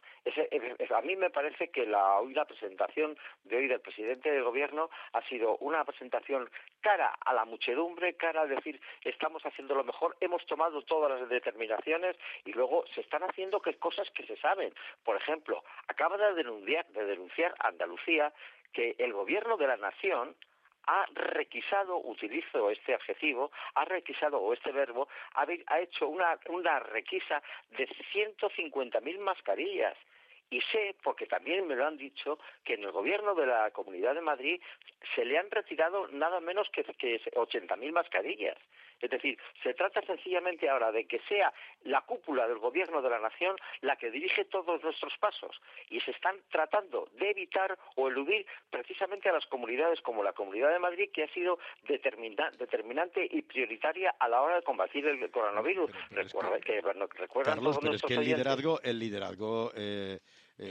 A mí me parece que la presentación de hoy del presidente del gobierno ha sido una presentación cara a la muchedumbre, cara a decir estamos haciendo lo mejor, hemos tomado todas las determinaciones y luego se están haciendo cosas que se saben. Por ejemplo, acaba de denunciar Andalucía que el gobierno de la nación ha requisado, utilizo este adjetivo, ha requisado, o este verbo, ha hecho una requisa de 150.000 mascarillas. Y sé, porque también me lo han dicho, que en el gobierno de la Comunidad de Madrid se le han retirado nada menos que 80.000 mascarillas. Es decir, se trata sencillamente ahora de que sea la cúpula del gobierno de la nación la que dirige todos nuestros pasos. Y se están tratando de evitar o eludir precisamente a las comunidades como la Comunidad de Madrid, que ha sido determinante y prioritaria a la hora de combatir el coronavirus. Recuerdan Carlos, todos pero es que nuestros el liderazgo en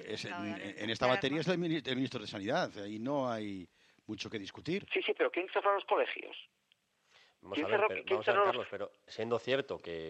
esta materia es el ministro de Sanidad. Ahí no hay mucho que discutir. Sí, pero ¿quién cerró los colegios? Vamos a ver, Carlos, pero siendo cierto que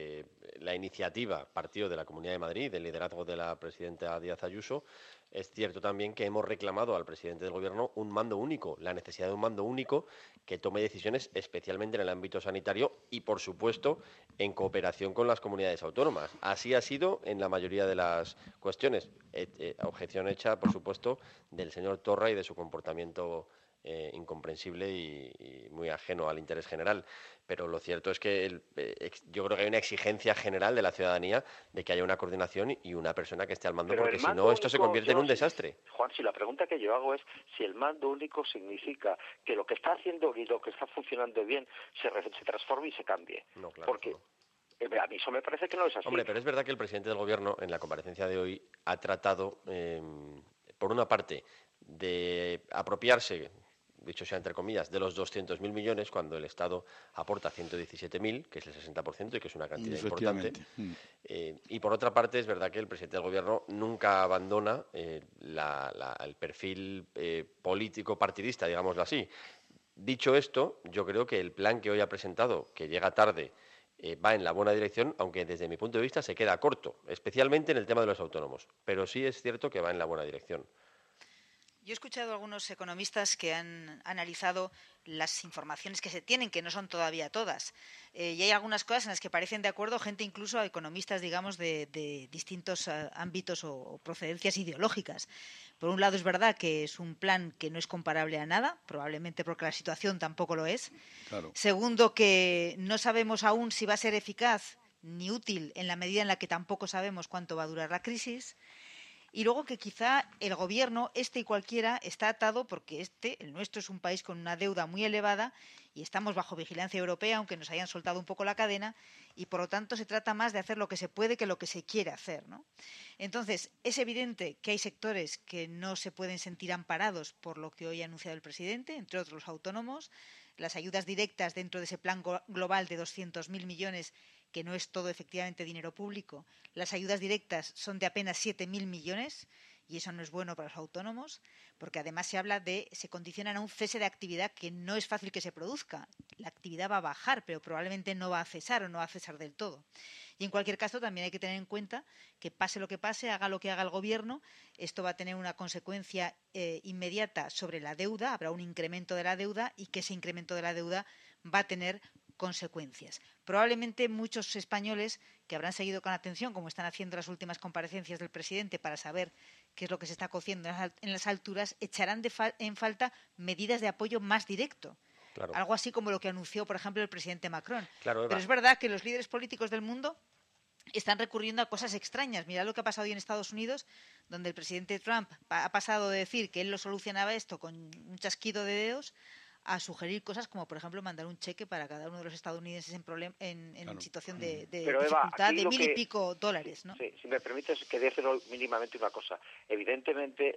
la iniciativa partió de la Comunidad de Madrid, del liderazgo de la presidenta Díaz Ayuso, es cierto también que hemos reclamado al presidente del Gobierno un mando único, la necesidad de un mando único que tome decisiones especialmente en el ámbito sanitario y, por supuesto, en cooperación con las comunidades autónomas. Así ha sido en la mayoría de las cuestiones. Objeción hecha, por supuesto, del señor Torra y de su comportamiento incomprensible y muy ajeno al interés general. Pero lo cierto es que yo creo que hay una exigencia general de la ciudadanía de que haya una coordinación y una persona que esté al mando, porque si no esto se convierte en un desastre. Juan, si la pregunta que yo hago es si el mando único significa que lo que está haciendo y lo que está funcionando bien se transforme y se cambie. No, claro. Porque a mí eso me parece que no es así. Hombre, pero es verdad que el presidente del Gobierno en la comparecencia de hoy ha tratado, por una parte, de apropiarse, dicho sea entre comillas, de los 200.000 millones cuando el Estado aporta 117.000, que es el 60% y que es una cantidad importante. Y por otra parte, es verdad que el presidente del Gobierno nunca abandona el perfil político partidista, digámoslo así. Dicho esto, yo creo que el plan que hoy ha presentado, que llega tarde, va en la buena dirección, aunque desde mi punto de vista se queda corto, especialmente en el tema de los autónomos. Pero sí es cierto que va en la buena dirección. Yo he escuchado a algunos economistas que han analizado las informaciones que se tienen, que no son todavía todas. Y hay algunas cosas en las que parecen de acuerdo gente incluso a economistas, digamos, de distintos ámbitos o procedencias ideológicas. Por un lado, es verdad que es un plan que no es comparable a nada, probablemente porque la situación tampoco lo es. Claro. Segundo, que no sabemos aún si va a ser eficaz ni útil en la medida en la que tampoco sabemos cuánto va a durar la crisis. Y luego que quizá el gobierno, y cualquiera, está atado porque el nuestro, es un país con una deuda muy elevada y estamos bajo vigilancia europea, aunque nos hayan soltado un poco la cadena, y por lo tanto se trata más de hacer lo que se puede que lo que se quiere hacer, ¿no? Entonces, es evidente que hay sectores que no se pueden sentir amparados por lo que hoy ha anunciado el presidente, entre otros los autónomos, las ayudas directas dentro de ese plan global de 200.000 millones, que no es todo efectivamente dinero público. Las ayudas directas son de apenas 7.000 millones y eso no es bueno para los autónomos, porque además se condicionan a un cese de actividad que no es fácil que se produzca. La actividad va a bajar, pero probablemente no va a cesar o no va a cesar del todo. Y en cualquier caso también hay que tener en cuenta que pase lo que pase, haga lo que haga el gobierno, esto va a tener una consecuencia inmediata sobre la deuda, habrá un incremento de la deuda y que ese incremento de la deuda va a tener consecuencias. Probablemente muchos españoles que habrán seguido con atención, como están haciendo las últimas comparecencias del presidente para saber qué es lo que se está cociendo en las alturas, echarán en falta medidas de apoyo más directo. Claro. Algo así como lo que anunció, por ejemplo, el presidente Macron. Claro, pero es verdad que los líderes políticos del mundo están recurriendo a cosas extrañas. Mirad lo que ha pasado hoy en Estados Unidos, donde el presidente Trump ha pasado de decir que él lo solucionaba esto con un chasquido de dedos a sugerir cosas como, por ejemplo, mandar un cheque para cada uno de los estadounidenses en situación de Pero, dificultad de $1,000 y pico dólares, ¿no? Sí, si me permites, quería hacer mínimamente una cosa. Evidentemente,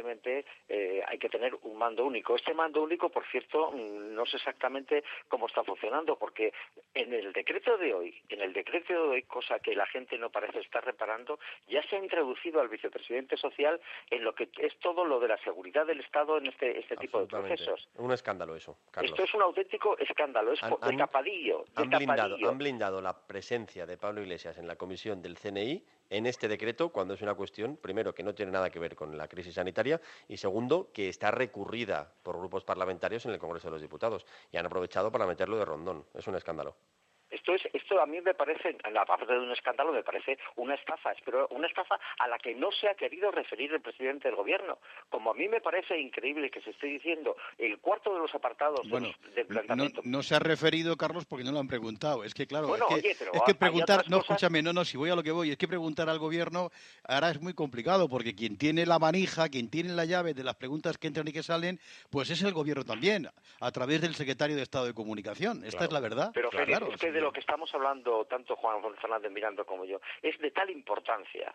hay que tener un mando único. Este mando único, por cierto, no sé exactamente cómo está funcionando, porque en el decreto de hoy, cosa que la gente no parece estar reparando, ya se ha introducido al vicepresidente social en lo que es todo lo de la seguridad del Estado en este tipo de procesos. Un escándalo eso, Carlos. Esto es un auténtico escándalo, es de tapadillo. Han blindado la presencia de Pablo Iglesias en la comisión del CNI en este decreto, cuando es una cuestión, primero, que no tiene nada que ver con la crisis sanitaria y, segundo, que está recurrida por grupos parlamentarios en el Congreso de los Diputados y han aprovechado para meterlo de rondón. Es un escándalo. Esto a mí me parece, aparte de un escándalo, me parece una estafa, pero una estafa a la que no se ha querido referir el presidente del gobierno. Como a mí me parece increíble que se esté diciendo el cuarto de los apartados del planteamiento. No se ha referido, Carlos, porque no lo han preguntado. Es que, claro, es que preguntar, escúchame, si voy a lo que voy, es que preguntar al gobierno ahora es muy complicado, porque quien tiene la manija, quien tiene la llave de las preguntas que entran y que salen, pues es el gobierno también, a través del secretario de Estado de Comunicación. Esta es la verdad. Pero Félix, es que de lo que estamos hablando, tanto Juan Fernández Miranda como yo, es de tal importancia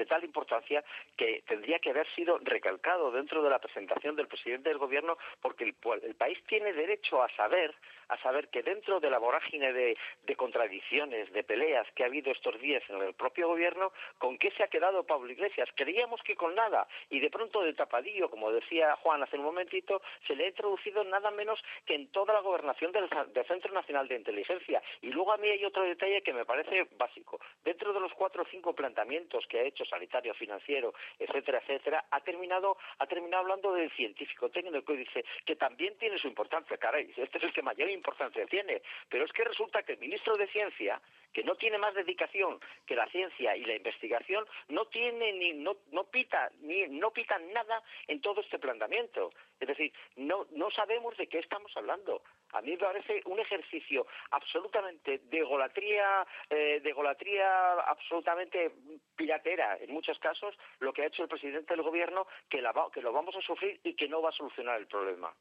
que tendría que haber sido recalcado dentro de la presentación del presidente del gobierno, porque el país tiene derecho a saber que dentro de la vorágine de contradicciones, de peleas que ha habido estos días en el propio gobierno, ¿con qué se ha quedado Pablo Iglesias? Creíamos que con nada, y de pronto de tapadillo, como decía Juan hace un momentito, se le ha introducido nada menos que en toda la gobernación del Centro Nacional de Inteligencia. Y luego a mí hay otro detalle que me parece básico. Dentro de los 4 o 5 planteamientos que ha hecho sanitario, financiero, etcétera, ha terminado hablando del científico técnico y dice que también tiene su importancia. Caray, este es el que mayor importancia tiene, pero es que resulta que el ministro de Ciencia, que no tiene más dedicación que la ciencia y la investigación, no pita nada en todo este planteamiento. Es decir, no sabemos de qué estamos hablando. A mí me parece un ejercicio absolutamente de egolatría absolutamente piratera, en muchos casos, lo que ha hecho el presidente del gobierno, que lo vamos a sufrir y que no va a solucionar el problema.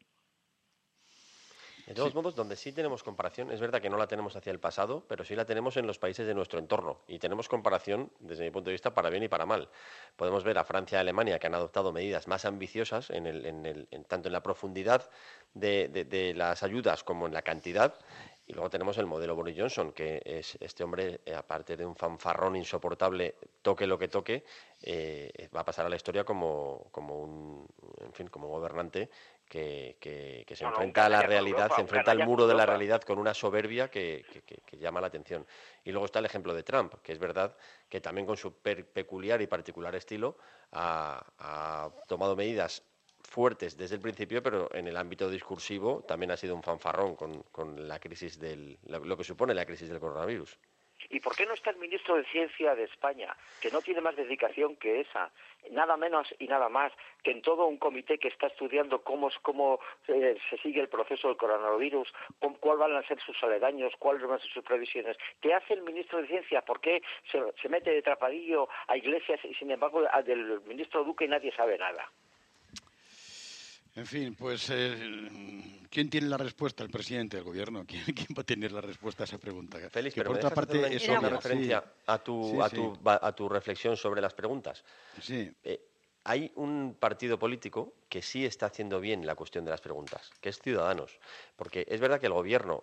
De todos modos, donde sí tenemos comparación, es verdad que no la tenemos hacia el pasado, pero sí la tenemos en los países de nuestro entorno. Y tenemos comparación, desde mi punto de vista, para bien y para mal. Podemos ver a Francia y Alemania, que han adoptado medidas más ambiciosas, tanto en la profundidad de las ayudas como en la cantidad. Y luego tenemos el modelo Boris Johnson, que es este hombre, aparte de un fanfarrón insoportable, toque lo que toque, va a pasar a la historia como un gobernante que se enfrenta a la realidad, se enfrenta al muro de la realidad con una soberbia que llama la atención. Y luego está el ejemplo de Trump, que es verdad que también con su peculiar y particular estilo ha tomado medidas fuertes desde el principio, pero en el ámbito discursivo también ha sido un fanfarrón con la crisis lo que supone la crisis del coronavirus. ¿Y por qué no está el ministro de Ciencia de España, que no tiene más dedicación que esa? Nada menos y nada más que en todo un comité que está estudiando cómo se sigue el proceso del coronavirus, cuáles van a ser sus aledaños, cuáles van a ser sus previsiones. ¿Qué hace el ministro de Ciencia? ¿Por qué se mete de tapadillo a Iglesias y, sin embargo, del ministro Duque nadie sabe nada? En fin, pues, ¿quién tiene la respuesta? El presidente del gobierno. ¿Quién va a tener la respuesta a esa pregunta? Félix, que pero por ¿me otra dejas parte hacer una referencia a tu reflexión sobre las preguntas? Sí. Hay un partido político que sí está haciendo bien la cuestión de las preguntas, que es Ciudadanos. Porque es verdad que el gobierno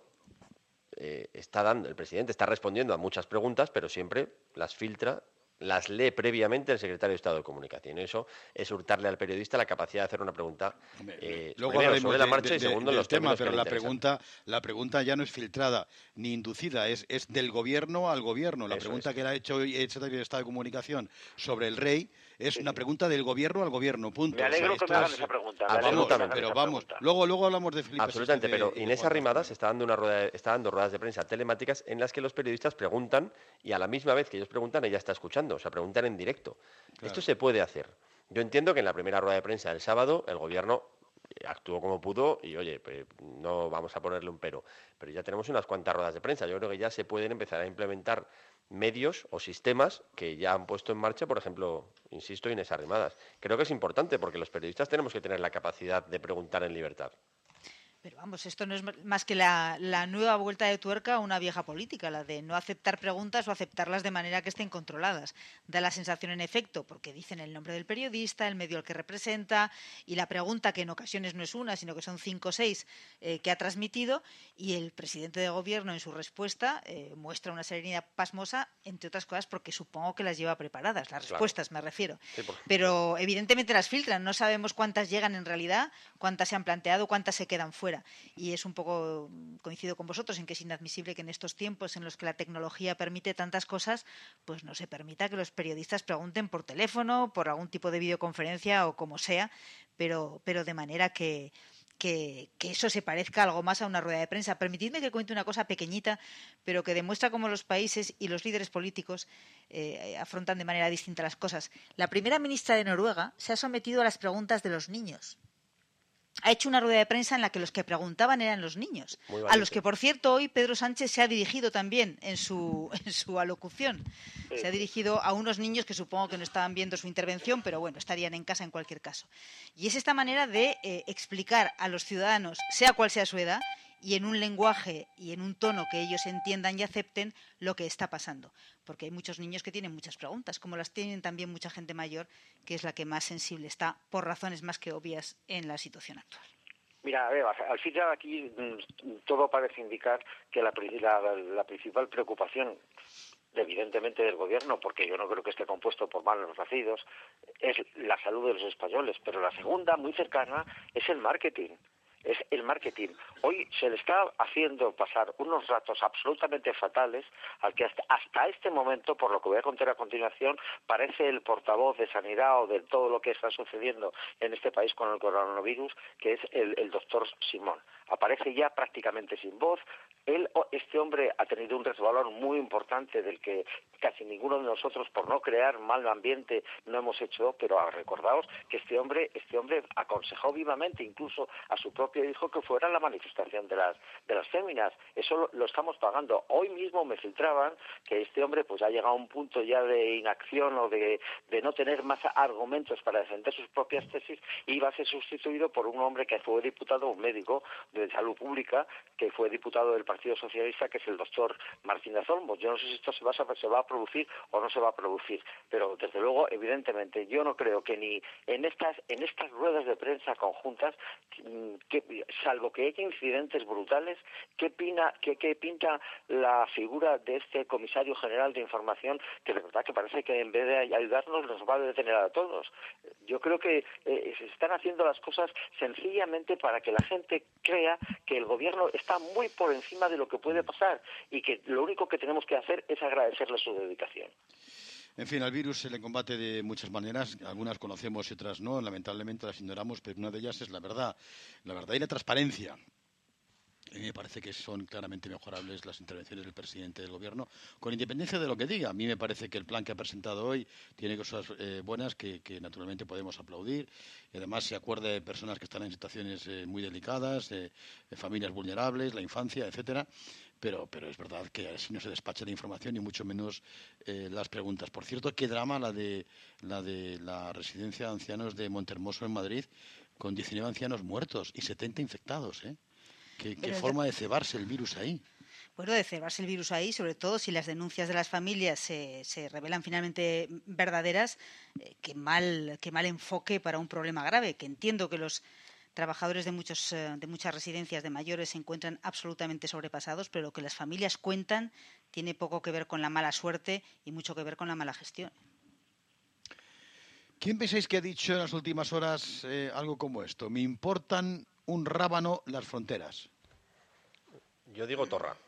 el presidente está respondiendo a muchas preguntas, pero siempre las filtra, las lee previamente el secretario de Estado de Comunicación. Eso es hurtarle al periodista la capacidad de hacer una pregunta primero sobre la marcha y segundo en los temas. Pero la pregunta ya no es filtrada ni inducida, es del gobierno al gobierno. La pregunta que le ha hecho el secretario de Estado de Comunicación sobre el rey es una pregunta del gobierno al gobierno, punto. Me alegro que me hagan esa pregunta. Absolutamente. Pero vamos, luego hablamos de Felipe. Absolutamente, pero Inés Arrimadas está dando ruedas de prensa telemáticas en las que los periodistas preguntan y a la misma vez que ellos preguntan, ella está escuchando. O sea, preguntan en directo. Claro. Esto se puede hacer. Yo entiendo que en la primera rueda de prensa del sábado el gobierno actuó como pudo y, oye, pues no vamos a ponerle un pero ya tenemos unas cuantas ruedas de prensa. Yo creo que ya se pueden empezar a implementar medios o sistemas que ya han puesto en marcha, por ejemplo, insisto, Inés Arrimadas. Creo que es importante porque los periodistas tenemos que tener la capacidad de preguntar en libertad. Pero vamos, esto no es más que la nueva vuelta de tuerca a una vieja política, la de no aceptar preguntas o aceptarlas de manera que estén controladas. Da la sensación, en efecto, porque dicen el nombre del periodista, el medio al que representa y la pregunta, que en ocasiones no es una, sino que son 5 o 6 que ha transmitido, y el presidente de gobierno en su respuesta muestra una serenidad pasmosa, entre otras cosas porque supongo que las lleva preparadas, las respuestas me refiero. Sí, pero evidentemente las filtran, no sabemos cuántas llegan en realidad, cuántas se han planteado, cuántas se quedan fuera. Y es un poco, coincido con vosotros en que es inadmisible que en estos tiempos en los que la tecnología permite tantas cosas, pues no se permita que los periodistas pregunten por teléfono, por algún tipo de videoconferencia o como sea, pero de manera que eso se parezca algo más a una rueda de prensa. Permitidme que cuente una cosa pequeñita, pero que demuestra cómo los países y los líderes políticos afrontan de manera distinta las cosas. La primera ministra de Noruega se ha sometido a las preguntas de los niños. Ha hecho una rueda de prensa en la que los que preguntaban eran los niños, a los que, por cierto, hoy Pedro Sánchez se ha dirigido también en su alocución. Se ha dirigido a unos niños que supongo que no estaban viendo su intervención, pero bueno, estarían en casa en cualquier caso. Y es esta manera de explicar a los ciudadanos, sea cual sea su edad, y en un lenguaje y en un tono que ellos entiendan y acepten lo que está pasando. Porque hay muchos niños que tienen muchas preguntas, como las tienen también mucha gente mayor, que es la que más sensible está, por razones más que obvias, en la situación actual. Mira, a ver, al final aquí todo parece indicar que la principal preocupación, evidentemente del gobierno, porque yo no creo que esté compuesto por malos nacidos, es la salud de los españoles, pero la segunda, muy cercana, es el marketing. Es el marketing. Hoy se le está haciendo pasar unos ratos absolutamente fatales al que hasta este momento, por lo que voy a contar a continuación, parece el portavoz de Sanidad o de todo lo que está sucediendo en este país con el coronavirus, que es el doctor Simón. Aparece ya prácticamente sin voz. Este hombre ha tenido un resbalón muy importante del que casi ninguno de nosotros, por no crear mal ambiente, no hemos hecho, pero recordaos que este hombre aconsejó vivamente incluso a su propio hijo que fuera la manifestación de las féminas. Eso lo estamos pagando. Hoy mismo me filtraban que este hombre pues ha llegado a un punto ya de inacción o de no tener más argumentos para defender sus propias tesis y iba a ser sustituido por un hombre que fue diputado, un médico de salud pública, que fue diputado del Partido Socialista, que es el doctor Martínez Olmos. Yo no sé si esto se va a producir o no se va a producir, pero desde luego, evidentemente, yo no creo que ni en estas ruedas de prensa conjuntas, salvo que haya incidentes brutales, ¿qué pinta la figura de este comisario general de información, que de verdad que parece que en vez de ayudarnos nos va a detener a todos? Yo creo que se están haciendo las cosas sencillamente para que la gente crea que el gobierno está muy por encima de lo que puede pasar y que lo único que tenemos que hacer es agradecerle su dedicación. En fin, al virus se le combate de muchas maneras, algunas conocemos y otras no, lamentablemente las ignoramos, pero una de ellas es la verdad y la transparencia. A mí me parece que son claramente mejorables las intervenciones del presidente del Gobierno, con independencia de lo que diga. A mí me parece que el plan que ha presentado hoy tiene cosas buenas que naturalmente podemos aplaudir. Y además se acuerda de personas que están en situaciones muy delicadas, de familias vulnerables, la infancia, etcétera. Pero es verdad que así no se despacha la información y mucho menos las preguntas. Por cierto, qué drama la de la residencia de ancianos de Montehermoso en Madrid, con 19 ancianos muertos y 70 infectados, ¿eh? ¿Qué forma de cebarse el virus ahí? Bueno, de cebarse el virus ahí, sobre todo si las denuncias de las familias se revelan finalmente verdaderas, qué mal enfoque para un problema grave, que entiendo que los trabajadores de muchas residencias de mayores se encuentran absolutamente sobrepasados, pero lo que las familias cuentan tiene poco que ver con la mala suerte y mucho que ver con la mala gestión. ¿Quién pensáis que ha dicho en las últimas horas algo como esto? Me importan un rábano las fronteras. Yo digo Torra.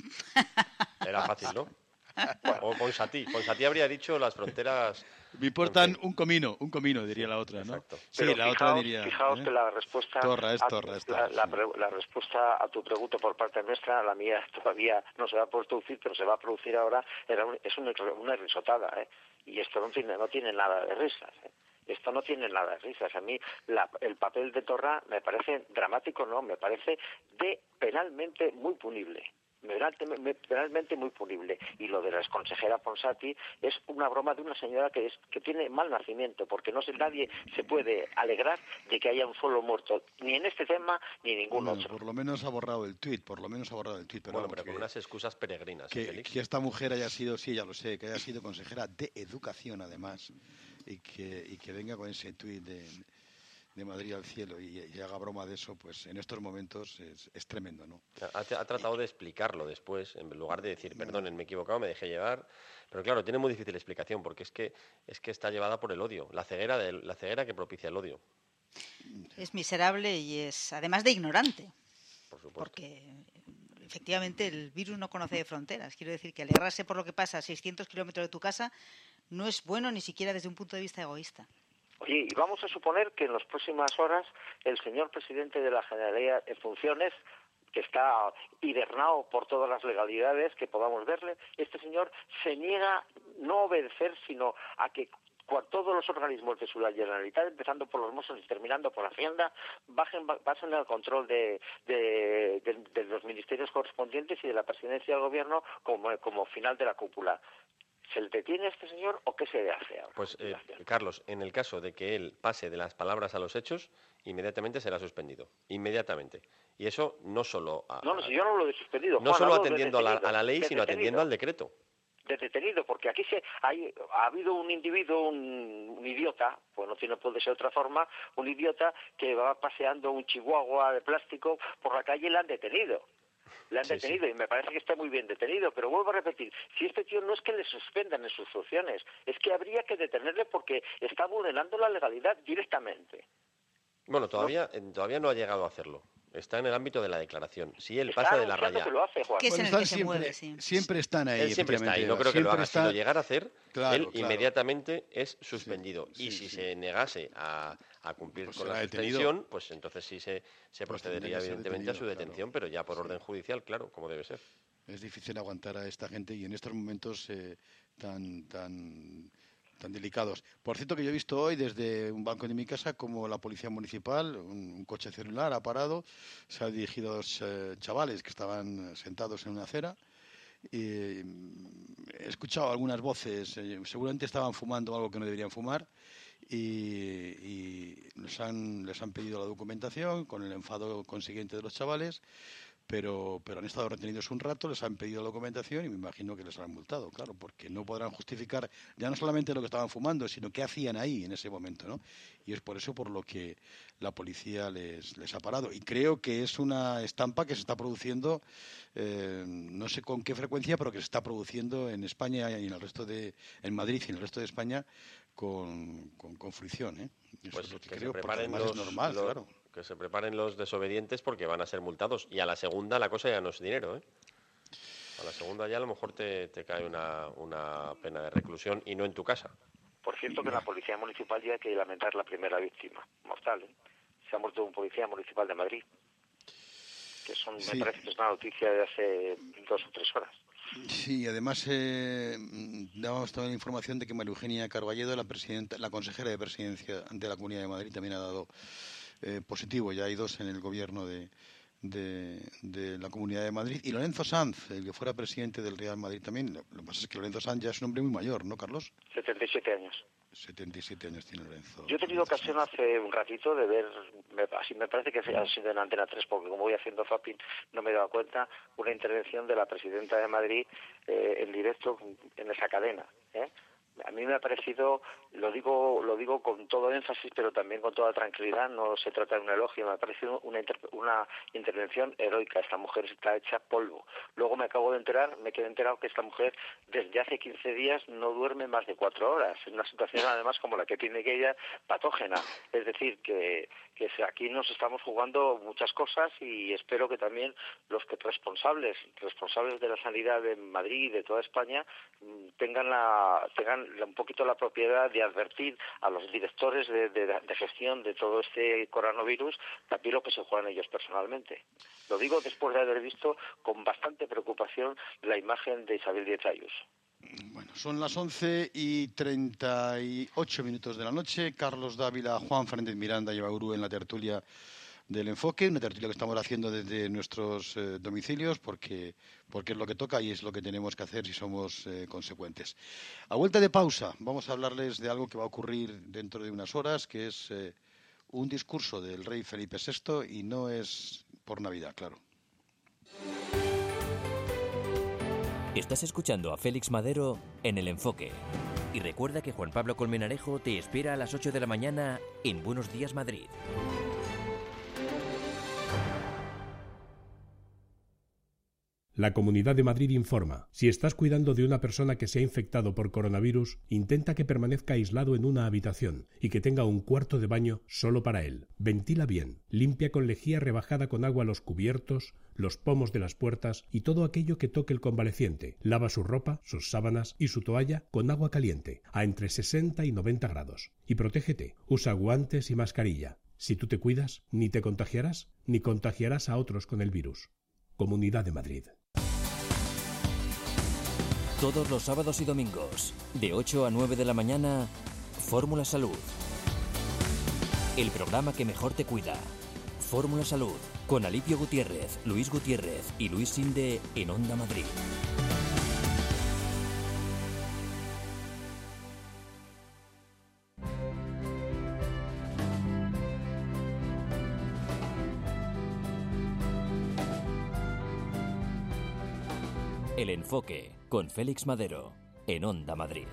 Era fácil, ¿no? O Ponsatí. Ponsatí habría dicho las fronteras... Me importan un comino, diría la otra, ¿no? Exacto. Sí, pero la otra diría... Fijaos que la respuesta... Torra. La respuesta a tu pregunta por parte nuestra, la mía todavía no se va a producir, pero se va a producir ahora, es una risotada, ¿eh? Y esto no tiene nada de risas, ¿eh? Esto no tiene nada de risas. A mí el papel de Torra me parece dramático, no, me parece penalmente muy punible. Penalmente muy punible. Y lo de la exconsejera Ponsatí es una broma de una señora que tiene mal nacimiento, porque nadie se puede alegrar de que haya un solo muerto, ni en este tema ni en ningún otro. Por lo menos ha borrado el tuit, pero con unas excusas peregrinas. Que esta mujer haya sido, sí, ya lo sé, que haya sido consejera de Educación, además, y que venga con ese tuit de Madrid al cielo y haga broma de eso, pues en estos momentos es tremendo, ¿no? Ha tratado de explicarlo después, en lugar de decir, perdonen, me he equivocado, me dejé llevar. Pero claro, tiene muy difícil explicación, porque es que está llevada por el odio, la ceguera que propicia el odio. Es miserable y es, además de ignorante. Por supuesto. Porque efectivamente el virus no conoce de fronteras. Quiero decir que alegrarse por lo que pasa a 600 kilómetros de tu casa no es bueno ni siquiera desde un punto de vista egoísta. Oye, y vamos a suponer que en las próximas horas el señor presidente de la Generalidad en funciones, que está hibernado por todas las legalidades que podamos verle, este señor se niega no a obedecer, sino a que todos los organismos de su Generalitat, empezando por los Mossos y terminando por Hacienda, pasen al control de los ministerios correspondientes y de la presidencia del gobierno como final de la cúpula. ¿Se le detiene a este señor o qué se le hace ahora? Pues, Carlos, en el caso de que él pase de las palabras a los hechos, inmediatamente será suspendido. Inmediatamente. Y eso no solo... si yo no lo he suspendido. No solo atendiendo a la ley, sino atendiendo al decreto. De detenido, porque aquí ha habido un individuo, un idiota, pues no puede ser de otra forma, un idiota que va paseando un chihuahua de plástico por la calle y le han detenido. Y me parece que está muy bien detenido, pero vuelvo a repetir, si este tío no es que le suspendan en sus funciones, es que habría que detenerle porque está vulnerando la legalidad directamente. Bueno, todavía no ha llegado a hacerlo. Está en el ámbito de la declaración. Si él pasa de la raya... Que lo hace, Juan. Que es en el que se mueve, sí. Siempre están ahí. Él siempre está ahí. No creo que lo haga. Si lo llegara a hacer, él inmediatamente es suspendido. Y si se negase a cumplir con la suspensión, pues entonces sí se procedería evidentemente a su detención, pero ya por orden judicial, claro, como debe ser. Es difícil aguantar a esta gente y en estos momentos tan delicados. Por cierto, que yo he visto hoy desde un balcón de mi casa como la policía municipal, un coche celular ha parado, se han dirigido dos chavales que estaban sentados en una acera y he escuchado algunas voces, seguramente estaban fumando algo que no deberían fumar y les han pedido la documentación con el enfado consiguiente de los chavales. Pero han estado retenidos un rato, les han pedido la documentación y me imagino que les han multado, claro, porque no podrán justificar ya no solamente lo que estaban fumando, sino qué hacían ahí en ese momento, ¿no? Y es por eso por lo que la policía les ha parado. Y creo que es una estampa que se está produciendo, no sé con qué frecuencia, pero que se está produciendo en España y en Madrid y en el resto de España con fruición, ¿eh? Eso pues es lo que se creo, porque preparen además es normal, claro. Que se preparen los desobedientes porque van a ser multados. Y a la segunda la cosa ya no es dinero, ¿eh? A la segunda ya a lo mejor te cae una pena de reclusión y no en tu casa. Por cierto que en la policía municipal ya hay que lamentar la primera víctima mortal, ¿eh? Se ha muerto un policía municipal de Madrid. que me parece que es una noticia de hace 2 o 3 horas. Sí, además dábamos toda la información de que María Eugenia Carballedo, la consejera de Presidencia de la Comunidad de Madrid, también ha dado positivo. Ya hay 2 en el gobierno de la Comunidad de Madrid. Y Lorenzo Sanz, el que fuera presidente del Real Madrid también. Lo que pasa es que Lorenzo Sanz ya es un hombre muy mayor, ¿no, Carlos? 77 años. 77 años tiene Lorenzo. Yo he tenido ocasión hace un ratito de ver, así me parece que ha sido en Antena 3, porque como voy haciendo zapping no me he dado cuenta, una intervención de la presidenta de Madrid en directo en esa cadena. A mí me ha parecido, lo digo con todo énfasis, pero también con toda tranquilidad, no se trata de un elogio, me ha parecido una intervención heroica. Esta mujer está hecha polvo. Luego me quedé enterado que esta mujer desde hace 15 días no duerme más de 4 horas, en una situación además como la que tiene ella, patógena. Es decir, que aquí nos estamos jugando muchas cosas, y espero que también los responsables de la sanidad de Madrid y de toda España tengan un poquito la propiedad de advertir a los directores de gestión de todo este coronavirus también lo que se juegan ellos personalmente. Lo digo después de haber visto con bastante preocupación la imagen de Isabel Díaz Ayuso. Bueno, son las 11:38 de la noche. Carlos Dávila, Juan Fernández Miranda y Bauru en la tertulia del Enfoque, una tertulia que estamos haciendo desde nuestros domicilios porque es lo que toca y es lo que tenemos que hacer si somos consecuentes. A vuelta de pausa vamos a hablarles de algo que va a ocurrir dentro de unas horas, que es un discurso del rey Felipe VI, y no es por Navidad, claro. Estás escuchando a Félix Madero en El Enfoque. Y recuerda que Juan Pablo Colmenarejo te espera a las 8 de la mañana en Buenos Días Madrid. La Comunidad de Madrid informa. Si estás cuidando de una persona que se ha infectado por coronavirus, intenta que permanezca aislado en una habitación y que tenga un cuarto de baño solo para él. Ventila bien. Limpia con lejía rebajada con agua los cubiertos, los pomos de las puertas y todo aquello que toque el convaleciente. Lava su ropa, sus sábanas y su toalla con agua caliente, a entre 60 y 90 grados. Y protégete. Usa guantes y mascarilla. Si tú te cuidas, ni te contagiarás, ni contagiarás a otros con el virus. Comunidad de Madrid. Todos los sábados y domingos, de 8 a 9 de la mañana, Fórmula Salud. El programa que mejor te cuida. Fórmula Salud, con Alipio Gutiérrez, Luis Gutiérrez y Luis Silde en Onda Madrid. El Enfoque, con Félix Madero, en Onda Madrid.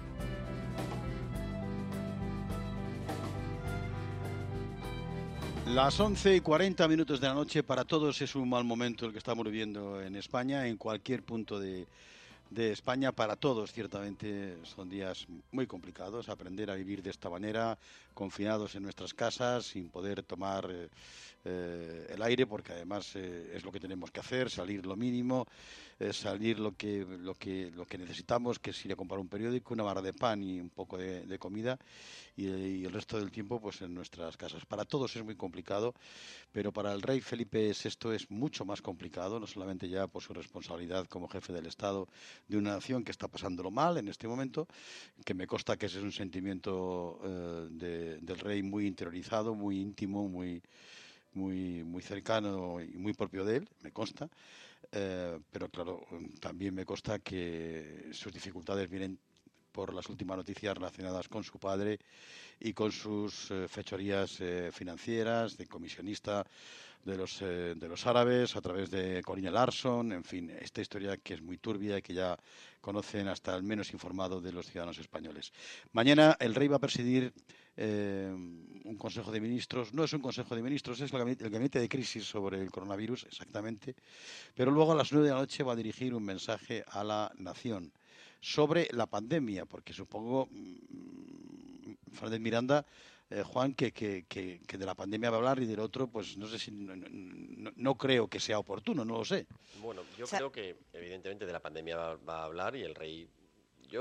Las 11:40 de la noche. Para todos es un mal momento el que estamos viviendo en España, en cualquier punto de España. Para todos, ciertamente, son días muy complicados. Aprender a vivir de esta manera, confinados en nuestras casas, sin poder tomar el aire, porque además es lo que tenemos que hacer, salir lo mínimo, salir lo que necesitamos, que es ir a comprar un periódico, una barra de pan y un poco de comida, y el resto del tiempo pues en nuestras casas. Para todos es muy complicado, pero para el rey Felipe VI es mucho más complicado, no solamente ya por su responsabilidad como jefe del Estado de una nación que está pasándolo mal en este momento, que me consta que ese es un sentimiento del rey muy interiorizado, muy íntimo, muy cercano y muy propio de él, me consta, pero claro, también me consta que sus dificultades vienen por las últimas noticias relacionadas con su padre y con sus fechorías financieras, de comisionista de los árabes a través de Corina Larsson, en fin, esta historia que es muy turbia y que ya conocen hasta el menos informado de los ciudadanos españoles. Mañana el rey va a presidir un Consejo de Ministros. No es un Consejo de Ministros, es el Gabinete de Crisis sobre el coronavirus, exactamente, pero luego a las 9 de la noche va a dirigir un mensaje a la nación sobre la pandemia, porque supongo, Fernández Miranda, Juan, que de la pandemia va a hablar y del otro, pues no sé si no creo que sea oportuno, no lo sé. Bueno, yo creo que evidentemente de la pandemia va a hablar, y el rey, yo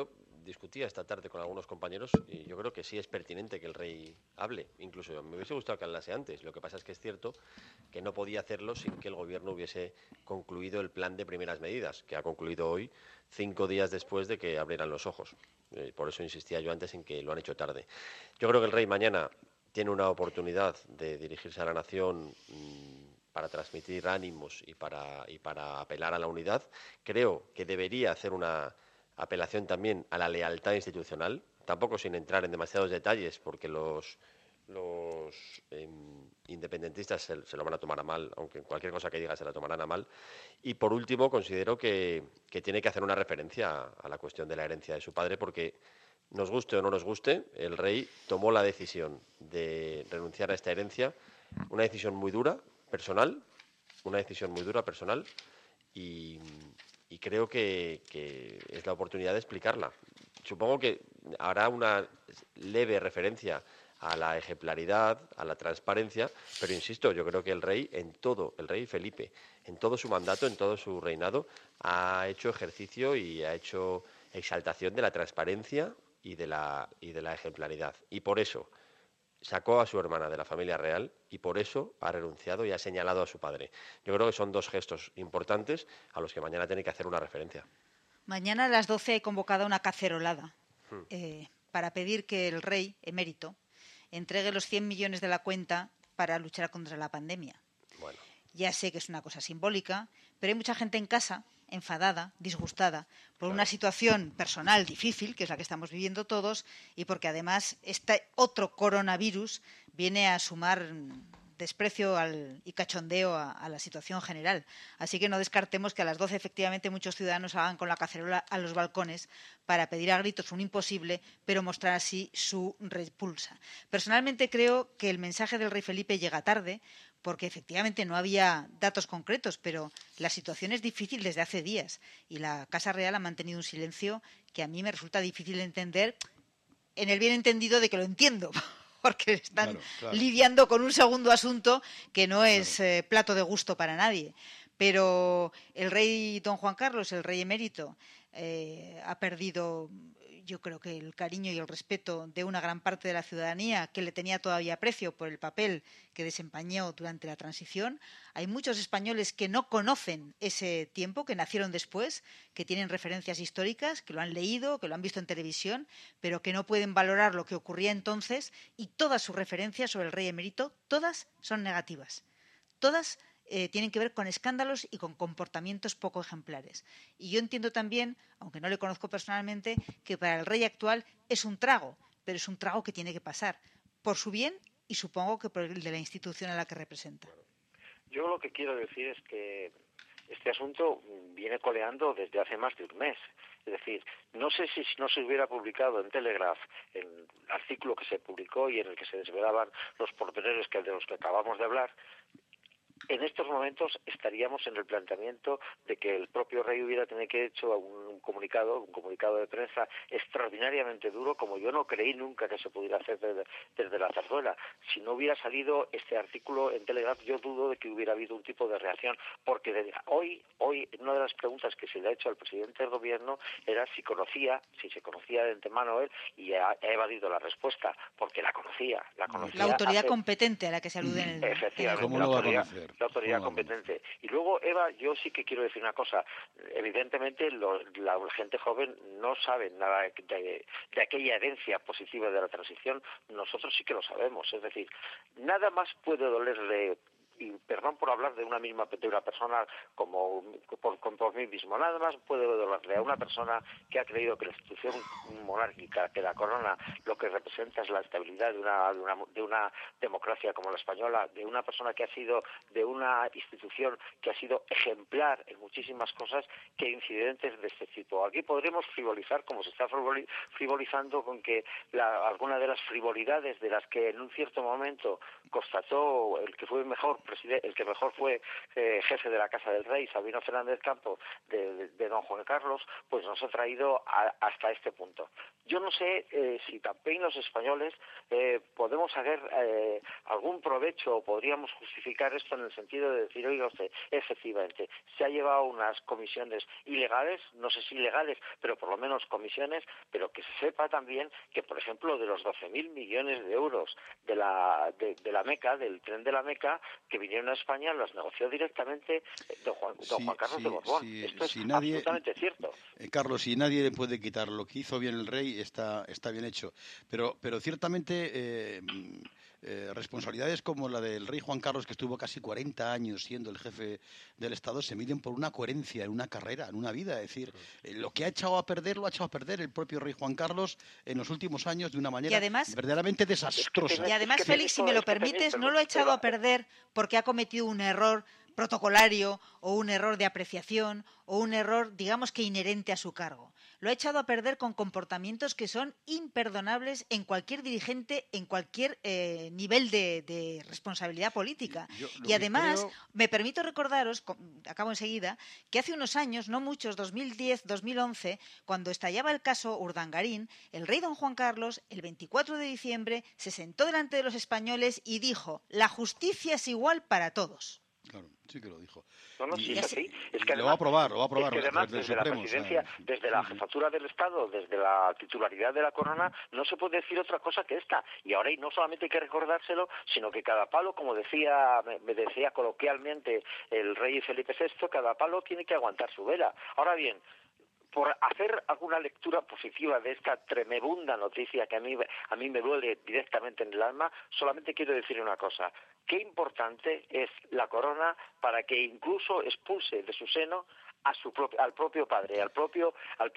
discutía esta tarde con algunos compañeros y yo creo que sí es pertinente que el rey hable. Incluso me hubiese gustado que hablase antes. Lo que pasa es que es cierto que no podía hacerlo sin que el gobierno hubiese concluido el plan de primeras medidas, que ha concluido hoy, 5 días después de que abrieran los ojos. Por eso insistía yo antes en que lo han hecho tarde. Yo creo que el rey mañana tiene una oportunidad de dirigirse a la nación para transmitir ánimos y para apelar a la unidad. Creo que debería hacer una apelación también a la lealtad institucional, tampoco sin entrar en demasiados detalles, porque los independentistas se lo van a tomar a mal, aunque cualquier cosa que diga se la tomarán a mal. Y por último, considero que tiene que hacer una referencia a la cuestión de la herencia de su padre, porque nos guste o no nos guste, el rey tomó la decisión de renunciar a esta herencia, una decisión muy dura, personal, y creo que es la oportunidad de explicarla. Supongo que hará una leve referencia a la ejemplaridad, a la transparencia, pero insisto, yo creo que el rey Felipe, en todo su mandato, en todo su reinado, ha hecho ejercicio y ha hecho exaltación de la transparencia y de la ejemplaridad. Y por eso sacó a su hermana de la familia real y por eso ha renunciado y ha señalado a su padre. Yo creo que son 2 gestos importantes a los que mañana tiene que hacer una referencia. Mañana a las 12 he convocado una cacerolada para pedir que el rey emérito entregue los 100 millones de la cuenta para luchar contra la pandemia. Bueno. Ya sé que es una cosa simbólica, pero hay mucha gente en casa enfadada, disgustada por una situación personal difícil, que es la que estamos viviendo todos, y porque además este otro coronavirus viene a sumar desprecio y cachondeo a la situación general. Así que no descartemos que a las 12 efectivamente muchos ciudadanos hagan con la cacerola a los balcones para pedir a gritos un imposible, pero mostrar así su repulsa. Personalmente creo que el mensaje del rey Felipe llega tarde, porque efectivamente no había datos concretos, pero la situación es difícil desde hace días y la Casa Real ha mantenido un silencio que a mí me resulta difícil de entender, en el bien entendido de que lo entiendo, porque están lidiando con un segundo asunto que no es plato de gusto para nadie. Pero el rey don Juan Carlos, el rey emérito, ha perdido, yo creo que el cariño y el respeto de una gran parte de la ciudadanía que le tenía todavía aprecio por el papel que desempeñó durante la transición. Hay muchos españoles que no conocen ese tiempo, que nacieron después, que tienen referencias históricas, que lo han leído, que lo han visto en televisión, pero que no pueden valorar lo que ocurría entonces, y todas sus referencias sobre el rey emérito, todas son negativas. Todas tienen que ver con escándalos y con comportamientos poco ejemplares. Y yo entiendo también, aunque no le conozco personalmente, que para el rey actual es un trago, pero es un trago que tiene que pasar, por su bien y supongo que por el de la institución a la que representa. Yo lo que quiero decir es que este asunto viene coleando desde hace más de un mes. Es decir, no sé si no se hubiera publicado en Telegraph el artículo que se publicó y en el que se desvelaban los pormenores de los que acabamos de hablar. En estos momentos estaríamos en el planteamiento de que el propio rey hubiera tenido que hecho un comunicado de prensa extraordinariamente duro, como yo no creí nunca que se pudiera hacer desde la zarzuela. Si no hubiera salido este artículo en Telegraph, yo dudo de que hubiera habido un tipo de reacción, porque hoy una de las preguntas que se le ha hecho al presidente del gobierno era si se conocía de antemano él, y ha evadido la respuesta, porque la conocía. La autoridad competente a la que se alude en el... Efectivamente. ¿Cómo lo va a conocer? La autoridad competente. Y luego, Eva, yo sí que quiero decir una cosa. Evidentemente, la gente joven no sabe nada de aquella herencia positiva de la transición. Nosotros sí que lo sabemos. Es decir, nada más puede dolerle, y perdón por hablar de una persona como por mí mismo, nada más puede dolerle a una persona que ha creído que la institución monárquica, que la corona, lo que representa es la estabilidad de una democracia como la española, de una persona que ha sido, de una institución que ha sido ejemplar en muchísimas cosas, que incidentes de este tipo. Aquí podremos frivolizar, como se está frivolizando con que alguna de las frivolidades de las que en un cierto momento constató el que mejor fue jefe de la Casa del Rey, Sabino Fernández Campo, de don Juan Carlos, pues nos ha traído hasta este punto. Yo no sé si también los españoles podemos sacar algún provecho o podríamos justificar esto en el sentido de decir, oiga usted, efectivamente, se ha llevado unas comisiones ilegales, no sé si ilegales, pero por lo menos comisiones, pero que se sepa también que, por ejemplo, de los 12.000 millones de euros de la Meca, del tren de la Meca, que vinieron a España, los negoció directamente don Juan Carlos de Borbón. Esto es absolutamente cierto. Carlos, si nadie le puede quitar lo que hizo bien el rey, está bien hecho. Pero ciertamente responsabilidades como la del rey Juan Carlos, que estuvo casi 40 años siendo el jefe del Estado, se miden por una coherencia en una carrera, en una vida. Es decir, lo que ha echado a perder, lo ha echado a perder el propio rey Juan Carlos en los últimos años de una manera verdaderamente desastrosa. Y además, Félix, si me lo permites, no lo ha echado a perder porque ha cometido un error protocolario o un error de apreciación o un error, digamos que inherente a su cargo. Lo ha echado a perder con comportamientos que son imperdonables en cualquier dirigente, en cualquier nivel de responsabilidad política. Y además, me permito recordaros, acabo enseguida, que hace unos años, no muchos, 2010, 2011, cuando estallaba el caso Urdangarín, el rey don Juan Carlos, el 24 de diciembre, se sentó delante de los españoles y dijo: la justicia es igual para todos. Claro, sí que lo dijo. No, sí, es así. Es que además, lo va a aprobar. Es que además, desde la presidencia, desde la jefatura del Estado, desde la titularidad de la corona, no se puede decir otra cosa que esta. Y ahora no solamente hay que recordárselo, sino que cada palo, como me decía coloquialmente el rey Felipe VI, cada palo tiene que aguantar su vela. Ahora bien, por hacer alguna lectura positiva de esta tremenda noticia que a mí me duele directamente en el alma, solamente quiero decir una cosa: qué importante es la corona para que incluso expulse de su seno al propio padre, al propio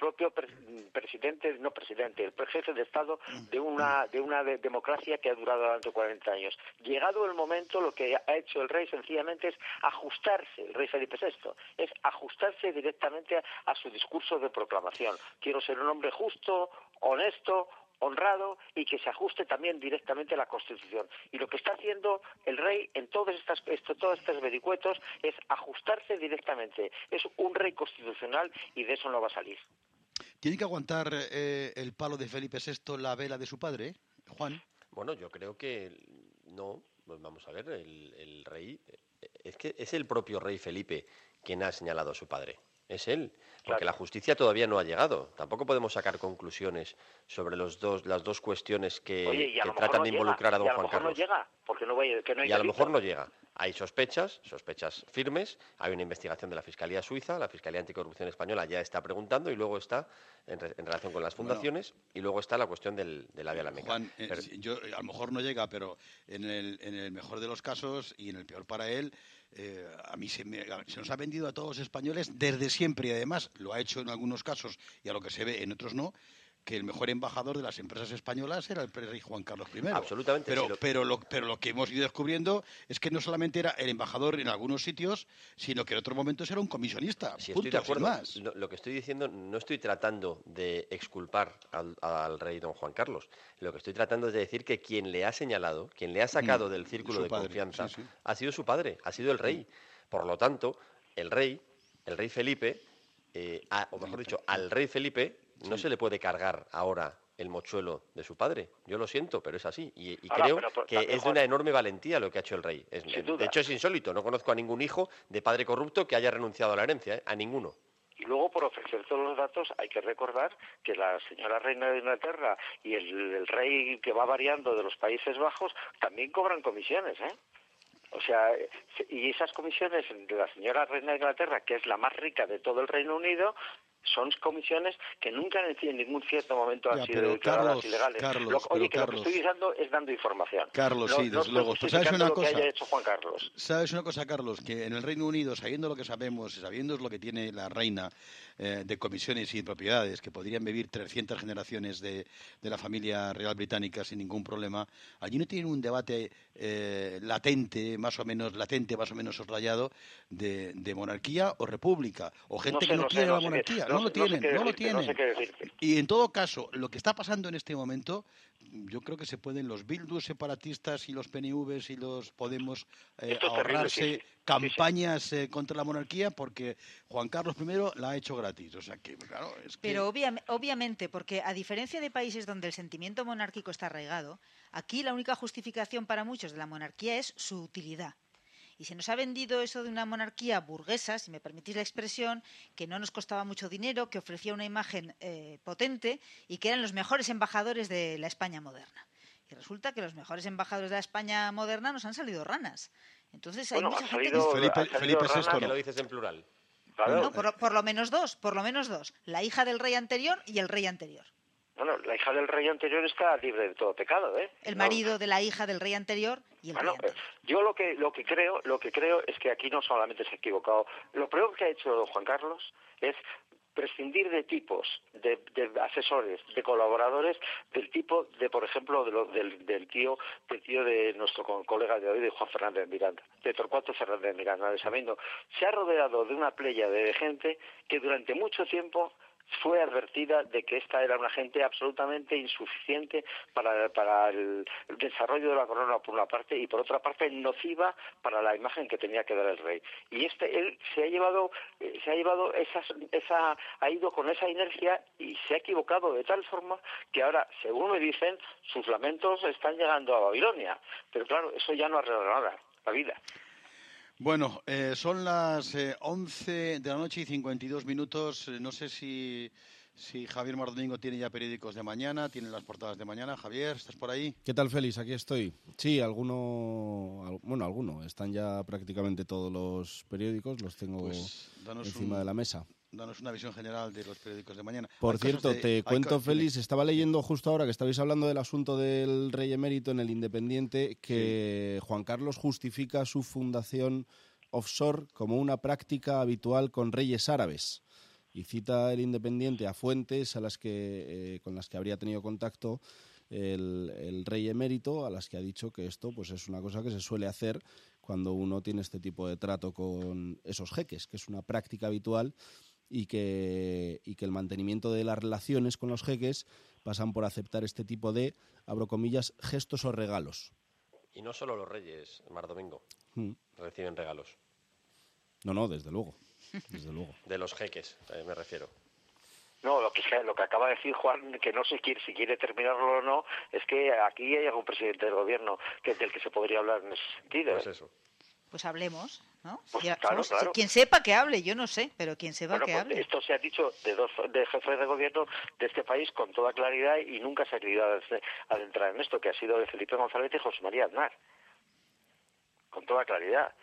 presidente, el jefe de Estado de una democracia que ha durado durante 40 años. Llegado el momento, lo que ha hecho el rey sencillamente es ajustarse, el rey Felipe VI, es ajustarse directamente a su discurso de proclamación. Quiero ser un hombre justo, honesto, honrado y que se ajuste también directamente a la Constitución. Y lo que está haciendo el rey en todos estos vericuetos es ajustarse directamente. Es un rey constitucional y de eso no va a salir. ¿Tiene que aguantar el palo de Felipe VI la vela de su padre, Juan? Bueno, yo creo que no. Pues vamos a ver, el rey... Es que es el propio rey Felipe quien ha señalado a su padre. Es él, porque la justicia todavía no ha llegado. Tampoco podemos sacar conclusiones sobre las dos cuestiones que tratan de involucrar a don Juan Carlos. Y a lo mejor no llega, porque no hay y a lo mejor no llega. Hay sospechas firmes, hay una investigación de la Fiscalía Suiza, la Fiscalía Anticorrupción Española ya está preguntando, y luego está en relación con las fundaciones, y luego está la cuestión del AVE a la Meca. Juan, a lo mejor no llega, pero en el mejor de los casos y en el peor para él, a mí se nos ha vendido a todos los españoles desde siempre, y además lo ha hecho en algunos casos y a lo que se ve en otros no, que el mejor embajador de las empresas españolas era el rey Juan Carlos I. Absolutamente. Pero lo que hemos ido descubriendo es que no solamente era el embajador en algunos sitios, sino que en otros momentos era un comisionista. Sí, estoy de acuerdo. Lo que estoy diciendo, no estoy tratando de exculpar al rey don Juan Carlos. Lo que estoy tratando es de decir que quien le ha señalado, quien le ha sacado del círculo de confianza, ha sido su padre, ha sido el rey. Por lo tanto, el rey Felipe, o mejor dicho, al rey Felipe no se le puede cargar ahora el mochuelo de su padre. Yo lo siento, pero es así. Y creo que es de una enorme valentía lo que ha hecho el rey. De hecho, es insólito. No conozco a ningún hijo de padre corrupto que haya renunciado a la herencia, a ninguno. Y luego, por ofrecer todos los datos, hay que recordar que la señora reina de Inglaterra y el rey que va variando de los Países Bajos también cobran comisiones, ¿eh? O sea, y esas comisiones de la señora reina de Inglaterra, que es la más rica de todo el Reino Unido, son comisiones que nunca en ningún cierto momento han sido declaradas ilegales. Lo que estoy diciendo es dando información. Carlos, sí, desde luego. ¿Sabes una cosa? Que haya hecho Juan Carlos. ¿Sabes una cosa, Carlos? Que en el Reino Unido, sabiendo lo que sabemos, sabiendo lo que tiene la reina de comisiones y de propiedades, que podrían vivir 300 generaciones de la familia real británica sin ningún problema, allí no tienen un debate latente, más o menos soslayado, de monarquía o república, o gente que no quiere la monarquía. No lo tienen. Y en todo caso, lo que está pasando en este momento, yo creo que se pueden los Bildus separatistas y los PNVs y los Podemos terrible, ahorrarse campañas contra la monarquía, porque Juan Carlos I la ha hecho gratis. O sea que, claro, es que... Pero obviamente, porque a diferencia de países donde el sentimiento monárquico está arraigado, aquí la única justificación para muchos de la monarquía es su utilidad. Y se nos ha vendido eso de una monarquía burguesa, si me permitís la expresión, que no nos costaba mucho dinero, que ofrecía una imagen potente y que eran los mejores embajadores de la España moderna. Y resulta que los mejores embajadores de la España moderna nos han salido ranas. Entonces hay mucha gente que... Felipe VI, que lo dices en plural. Claro. No, por lo menos dos. La hija del rey anterior y el rey anterior. Bueno, la hija del rey anterior está libre de todo pecado, ¿eh? El marido de la hija del rey anterior y el rey anterior. Yo lo que creo es que aquí no solamente se ha equivocado. Lo peor que ha hecho Juan Carlos es prescindir de tipos, de asesores, de colaboradores, del tipo de, por ejemplo, del tío de nuestro colega de hoy, de Juan Fernández Miranda, de Torcuato Fernández Miranda, de Sabino. Se ha rodeado de una playa de gente que durante mucho tiempo fue advertida de que esta era una gente absolutamente insuficiente para el desarrollo de la corona por una parte, y por otra parte nociva para la imagen que tenía que dar el rey. Y él ha ido con esa inercia y se ha equivocado de tal forma que ahora, según me dicen, sus lamentos están llegando a Babilonia. Pero claro, eso ya no arregla nada, la vida. Bueno, son las 11 de la noche y 52 minutos. No sé si Javier Mardomingo tiene ya periódicos de mañana, tiene las portadas de mañana. Javier, ¿estás por ahí? ¿Qué tal, Félix? Aquí estoy. Sí, alguno. Están ya prácticamente todos los periódicos, los tengo encima de la mesa. Danos una visión general de los periódicos de mañana. Por cierto, te cuento, Félix, estaba leyendo justo ahora que estabais hablando del asunto del rey emérito en El Independiente, que Juan Carlos justifica su fundación offshore como una práctica habitual con reyes árabes. Y cita El Independiente a fuentes con las que habría tenido contacto el rey emérito, a las que ha dicho que esto pues es una cosa que se suele hacer cuando uno tiene este tipo de trato con esos jeques, que es una práctica habitual y que el mantenimiento de las relaciones con los jeques pasan por aceptar este tipo de, abro comillas, gestos o regalos. Y no solo los reyes, Mardomingo, reciben regalos. No, desde luego. Desde luego. De los jeques, me refiero. No, lo que acaba de decir Juan, que no sé si quiere terminarlo o no, es que aquí hay algún presidente del gobierno del que se podría hablar en ese sentido. Pues eso. Pues hablemos, ¿no? Pues claro. Quien sepa que hable, yo no sé, pero quien sepa que hable. Esto se ha dicho de jefes de gobierno de este país con toda claridad y nunca se ha querido adentrar en esto, que ha sido de Felipe González y José María Aznar. Con toda claridad.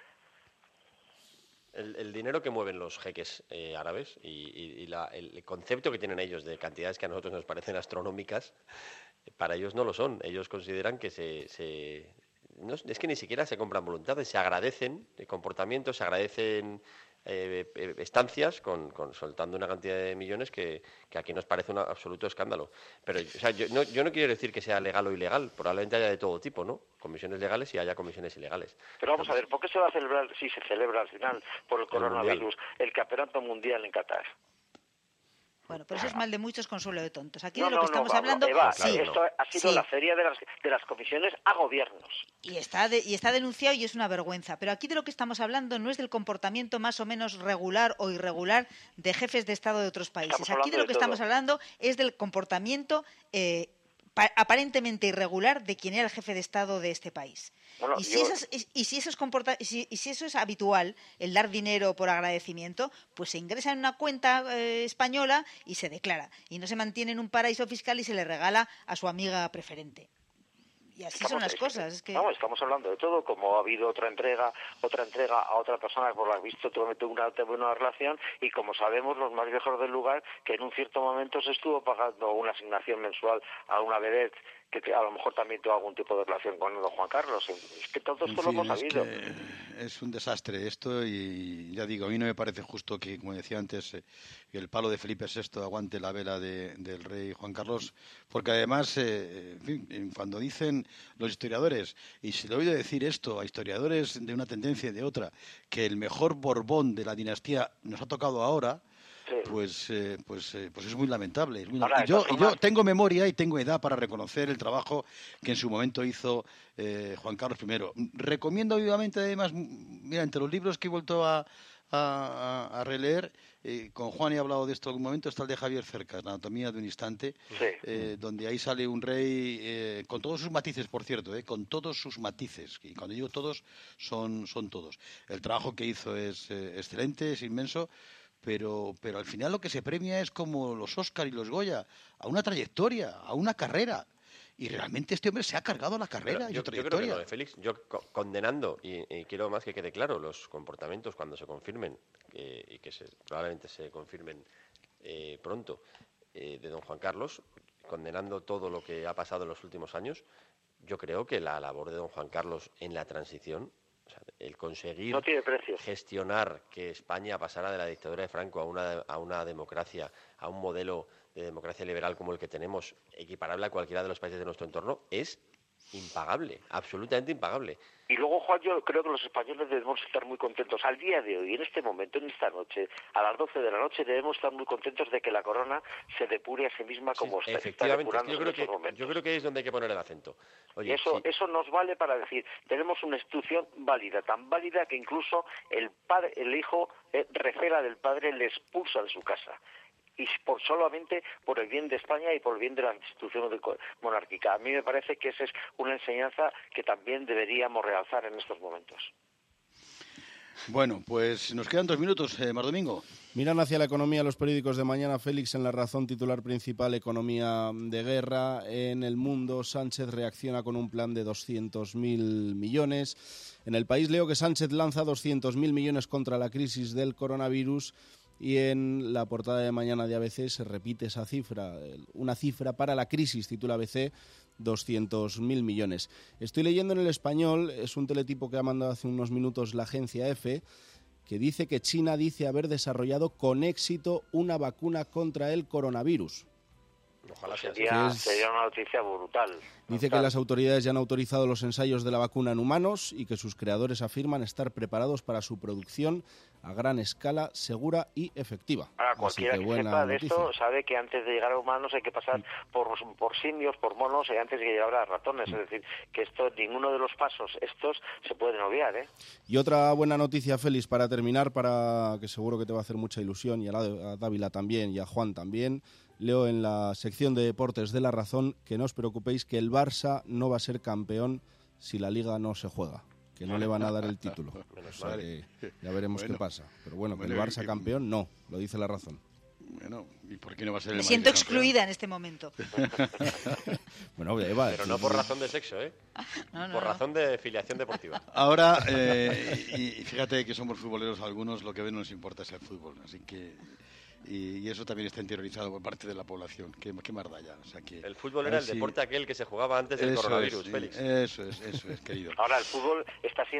El dinero que mueven los jeques árabes y el concepto que tienen ellos de cantidades que a nosotros nos parecen astronómicas, para ellos no lo son. Ellos consideran que es que ni siquiera se compran voluntades, se agradecen comportamientos, se agradecen estancias soltando una cantidad de millones que aquí nos parece un absoluto escándalo. Pero yo no quiero decir que sea legal o ilegal, probablemente haya de todo tipo, ¿no? Comisiones legales y haya comisiones ilegales. Pero vamos a ver, ¿por qué se va a celebrar, si se celebra al final por el coronavirus, el campeonato mundial en Qatar? Bueno, pero eso es mal de muchos, consuelo de tontos. Aquí de lo que estamos hablando... Eva, esto ha sido la feria de las comisiones a gobiernos. Y está denunciado y es una vergüenza. Pero aquí de lo que estamos hablando no es del comportamiento más o menos regular o irregular de jefes de Estado de otros países. Aquí de lo que estamos hablando es del comportamiento aparentemente irregular de quien era el jefe de Estado de este país. Bueno, y si eso es habitual, el dar dinero por agradecimiento, pues se ingresa en una cuenta española y se declara. Y no se mantiene en un paraíso fiscal y se le regala a su amiga preferente. Y así son las cosas. Estamos hablando de todo, como ha habido otra entrega a otra persona que por lo visto tuvo una buena relación, y como sabemos los más viejos del lugar, que en un cierto momento se estuvo pagando una asignación mensual a una vedette que a lo mejor también tuvo algún tipo de relación con don Juan Carlos. Es que todo esto lo hemos sabido. Es un desastre esto, y ya digo, a mí no me parece justo que, como decía antes, el palo de Felipe VI aguante la vela del rey Juan Carlos, porque además, cuando dicen los historiadores, y se le he oído decir esto a historiadores de una tendencia y de otra, que el mejor Borbón de la dinastía nos ha tocado ahora, pues es muy lamentable. Yo tengo memoria y tengo edad para reconocer el trabajo que en su momento hizo Juan Carlos I. Recomiendo vivamente, además, mira, entre los libros que he vuelto a releer, con Juan he hablado de esto en algún momento, está el de Javier Cercas, La anatomía de un instante, donde ahí sale un rey con todos sus matices, por cierto, con todos sus matices, y cuando digo todos, son todos. El trabajo que hizo es excelente, es inmenso, pero al final lo que se premia es como los Óscar y los Goya, a una trayectoria, a una carrera. Y realmente este hombre se ha cargado la carrera y su trayectoria. Yo creo que no, Félix. Yo condenando, y quiero más que quede claro, los comportamientos cuando se confirmen, y que probablemente se confirmen pronto, de don Juan Carlos, condenando todo lo que ha pasado en los últimos años, yo creo que la labor de don Juan Carlos en la transición, o sea, el conseguir gestionar que España pasara de la dictadura de Franco a una democracia, a un modelo de democracia liberal como el que tenemos, equiparable a cualquiera de los países de nuestro entorno, es impagable, absolutamente impagable. Y luego, Juan, yo creo que los españoles debemos estar muy contentos. Al día de hoy, en este momento, en esta noche, a las 12 de la noche, debemos estar muy contentos de que la corona se depure a sí misma como está depurando en estos momentos. Yo creo que es donde hay que poner el acento. Oye, eso nos vale para decir, tenemos una institución válida, tan válida que incluso el hijo recela del padre, le expulsa de su casa. Y solamente por el bien de España y por el bien de la institución monárquica. A mí me parece que esa es una enseñanza que también deberíamos realzar en estos momentos. Bueno, pues nos quedan 2 minutos, Mar Domingo. Miran hacia la economía los periódicos de mañana. Félix, en La Razón, titular principal, economía de guerra. En El Mundo, Sánchez reacciona con un plan de 200.000 millones. En El País leo que Sánchez lanza 200.000 millones contra la crisis del coronavirus. Y en la portada de mañana de ABC se repite esa cifra, una cifra para la crisis, titula ABC, 200.000 millones. Estoy leyendo en El Español, es un teletipo que ha mandado hace unos minutos la agencia EFE, que dice que China dice haber desarrollado con éxito una vacuna contra el coronavirus. Ojalá sería una noticia brutal. Dice que las autoridades ya han autorizado los ensayos de la vacuna en humanos y que sus creadores afirman estar preparados para su producción a gran escala, segura y efectiva. Cualquiera que sepa de esto sabe que antes de llegar a humanos hay que pasar por simios, por monos, y antes de llegar a ratones. Es decir, que ninguno de los pasos estos se pueden obviar. Y otra buena noticia, Félix, para terminar, para que seguro que te va a hacer mucha ilusión, y a Dávila también, y a Juan también. Leo en la sección de deportes de La Razón que no os preocupéis, que el Barça no va a ser campeón si la Liga no se juega, que no le van a dar el título. O sea que ya veremos qué pasa. Pero bueno, que el Barça campeón no, lo dice La Razón. Bueno, ¿y por qué no va a ser el Me Madrid siento campeón? excluida en este momento. Bueno, Eva, pero no por razón de sexo, por razón de filiación deportiva. Ahora, y fíjate que somos futboleros algunos, lo que ven nos importa es el fútbol, así que... Y eso también está interiorizado por parte de la población. ¿Qué más da ya? O sea, que, el fútbol era el deporte aquel que se jugaba antes del coronavirus, Félix. Eso es, querido. Ahora el fútbol está siendo